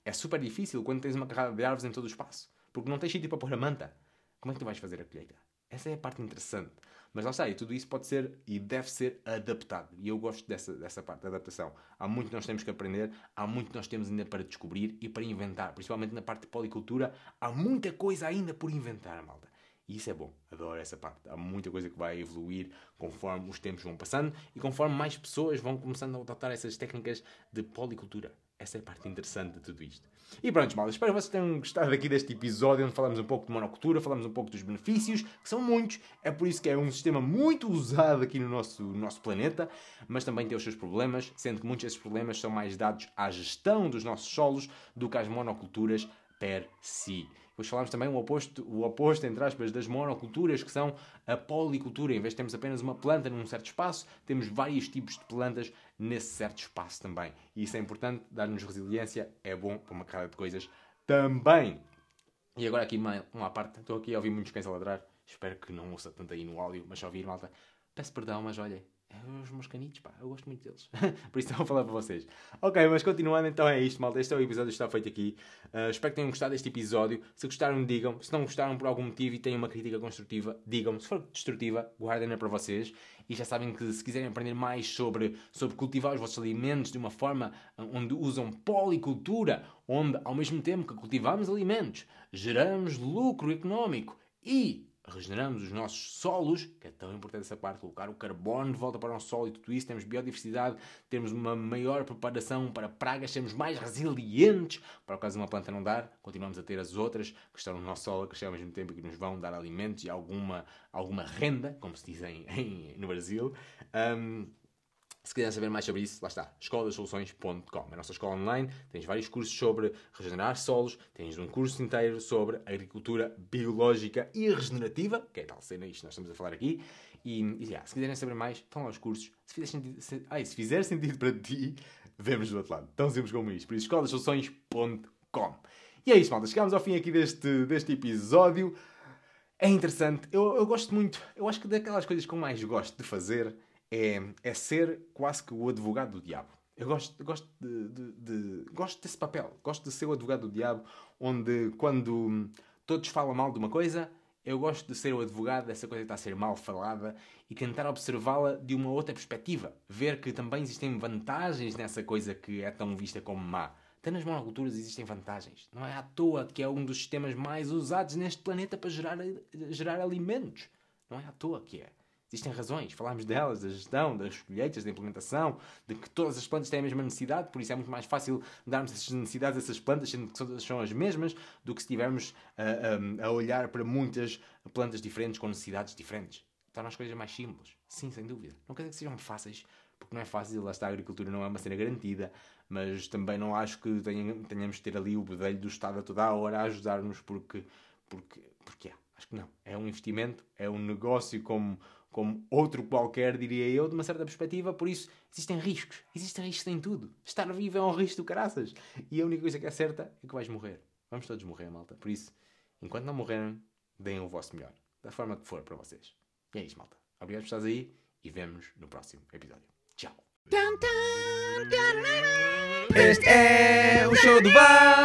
É super difícil quando tens uma carrada de árvores em todo o espaço. Porque não tens sítio para pôr a manta. Como é que tu vais fazer a colheita? Essa é a parte interessante. Mas lá está, e tudo isso pode ser e deve ser adaptado. E eu gosto dessa parte da adaptação. Há muito que nós temos que aprender, há muito que nós temos ainda para descobrir e para inventar. Principalmente na parte de policultura, há muita coisa ainda por inventar, malta. E isso é bom, adoro essa parte. Há muita coisa que vai evoluir conforme os tempos vão passando e conforme mais pessoas vão começando a adotar essas técnicas de policultura. Essa é a parte interessante de tudo isto. E pronto, malta, espero que vocês tenham gostado aqui deste episódio onde falamos um pouco de monocultura, falamos um pouco dos benefícios, que são muitos. É por isso que é um sistema muito usado aqui no nosso planeta, mas também tem os seus problemas, sendo que muitos desses problemas são mais dados à gestão dos nossos solos do que às monoculturas per si. Depois falámos também o oposto, entre aspas, das monoculturas, que são a policultura. Em vez de termos apenas uma planta num certo espaço, temos vários tipos de plantas nesse certo espaço também. E isso é importante, dar-nos resiliência, é bom para uma carrada de coisas também. E agora aqui uma parte, estou aqui a ouvir muitos cães a ladrar, espero que não ouça tanto aí no áudio, mas se ouvir, malta, peço perdão, mas olha, os meus canitos, pá, eu gosto muito deles. Por isso vou falar para vocês. Ok, mas continuando, então é isto, malta. Este é o episódio que está feito aqui. Espero que tenham gostado deste episódio. Se gostaram, digam. Se não gostaram por algum motivo e têm uma crítica construtiva, digam-me. Se for destrutiva, guardem-na para vocês. E já sabem que se quiserem aprender mais sobre cultivar os vossos alimentos de uma forma onde usam policultura, onde ao mesmo tempo que cultivamos alimentos, geramos lucro económico e regeneramos os nossos solos, que é tão importante essa parte, colocar o carbono de volta para o nosso solo e tudo isso, temos biodiversidade, temos uma maior preparação para pragas, sermos mais resilientes, para o caso de uma planta não dar, continuamos a ter as outras que estão no nosso solo a crescer ao mesmo tempo e que nos vão dar alimentos e alguma renda, como se diz no Brasil. Se quiserem saber mais sobre isso, lá está, escoladasoluções.com. É a nossa escola online, tens vários cursos sobre regenerar solos, tens um curso inteiro sobre agricultura biológica e regenerativa, que é tal cena isto que nós estamos a falar aqui. E se quiserem saber mais, estão lá os cursos. Se fizer sentido para ti, vemos do outro lado. Tão simples como isto. Por isso, escoladasoluções.com. E é isso, malta. Chegámos ao fim aqui deste episódio. É interessante. Eu gosto muito. Eu acho que daquelas coisas que eu mais gosto de fazer é ser quase que o advogado do diabo. Eu gosto desse papel. Gosto de ser o advogado do diabo, onde quando todos falam mal de uma coisa, eu gosto de ser o advogado dessa coisa que está a ser mal falada e tentar observá-la de uma outra perspectiva. Ver que também existem vantagens nessa coisa que é tão vista como má. Até nas monoculturas existem vantagens. Não é à toa que é um dos sistemas mais usados neste planeta para gerar alimentos. Não é à toa que é. Existem razões, falámos delas, da gestão, das colheitas, da implementação, de que todas as plantas têm a mesma necessidade, por isso é muito mais fácil darmos essas necessidades a essas plantas, sendo que todas são as mesmas, do que se estivermos a olhar para muitas plantas diferentes com necessidades diferentes. Torna as coisas mais simples. Sim, sem dúvida. Não quer dizer que sejam fáceis, porque não é fácil, lá está, a agricultura não é uma cena garantida, mas também não acho que tenhamos de ter ali o bedelho do Estado a toda a hora a ajudar-nos, porque acho que não. É um investimento, é um negócio como outro qualquer, diria eu, de uma certa perspectiva, por isso existem riscos em tudo. Estar vivo é um risco do caraças. E a única coisa que é certa é que vais morrer. Vamos todos morrer, malta. Por isso, enquanto não morrerem, deem o vosso melhor. Da forma que for para vocês. E é isso, malta. Obrigado por estares aí e vemo-nos no próximo episódio. Tchau. Este é o show do Val.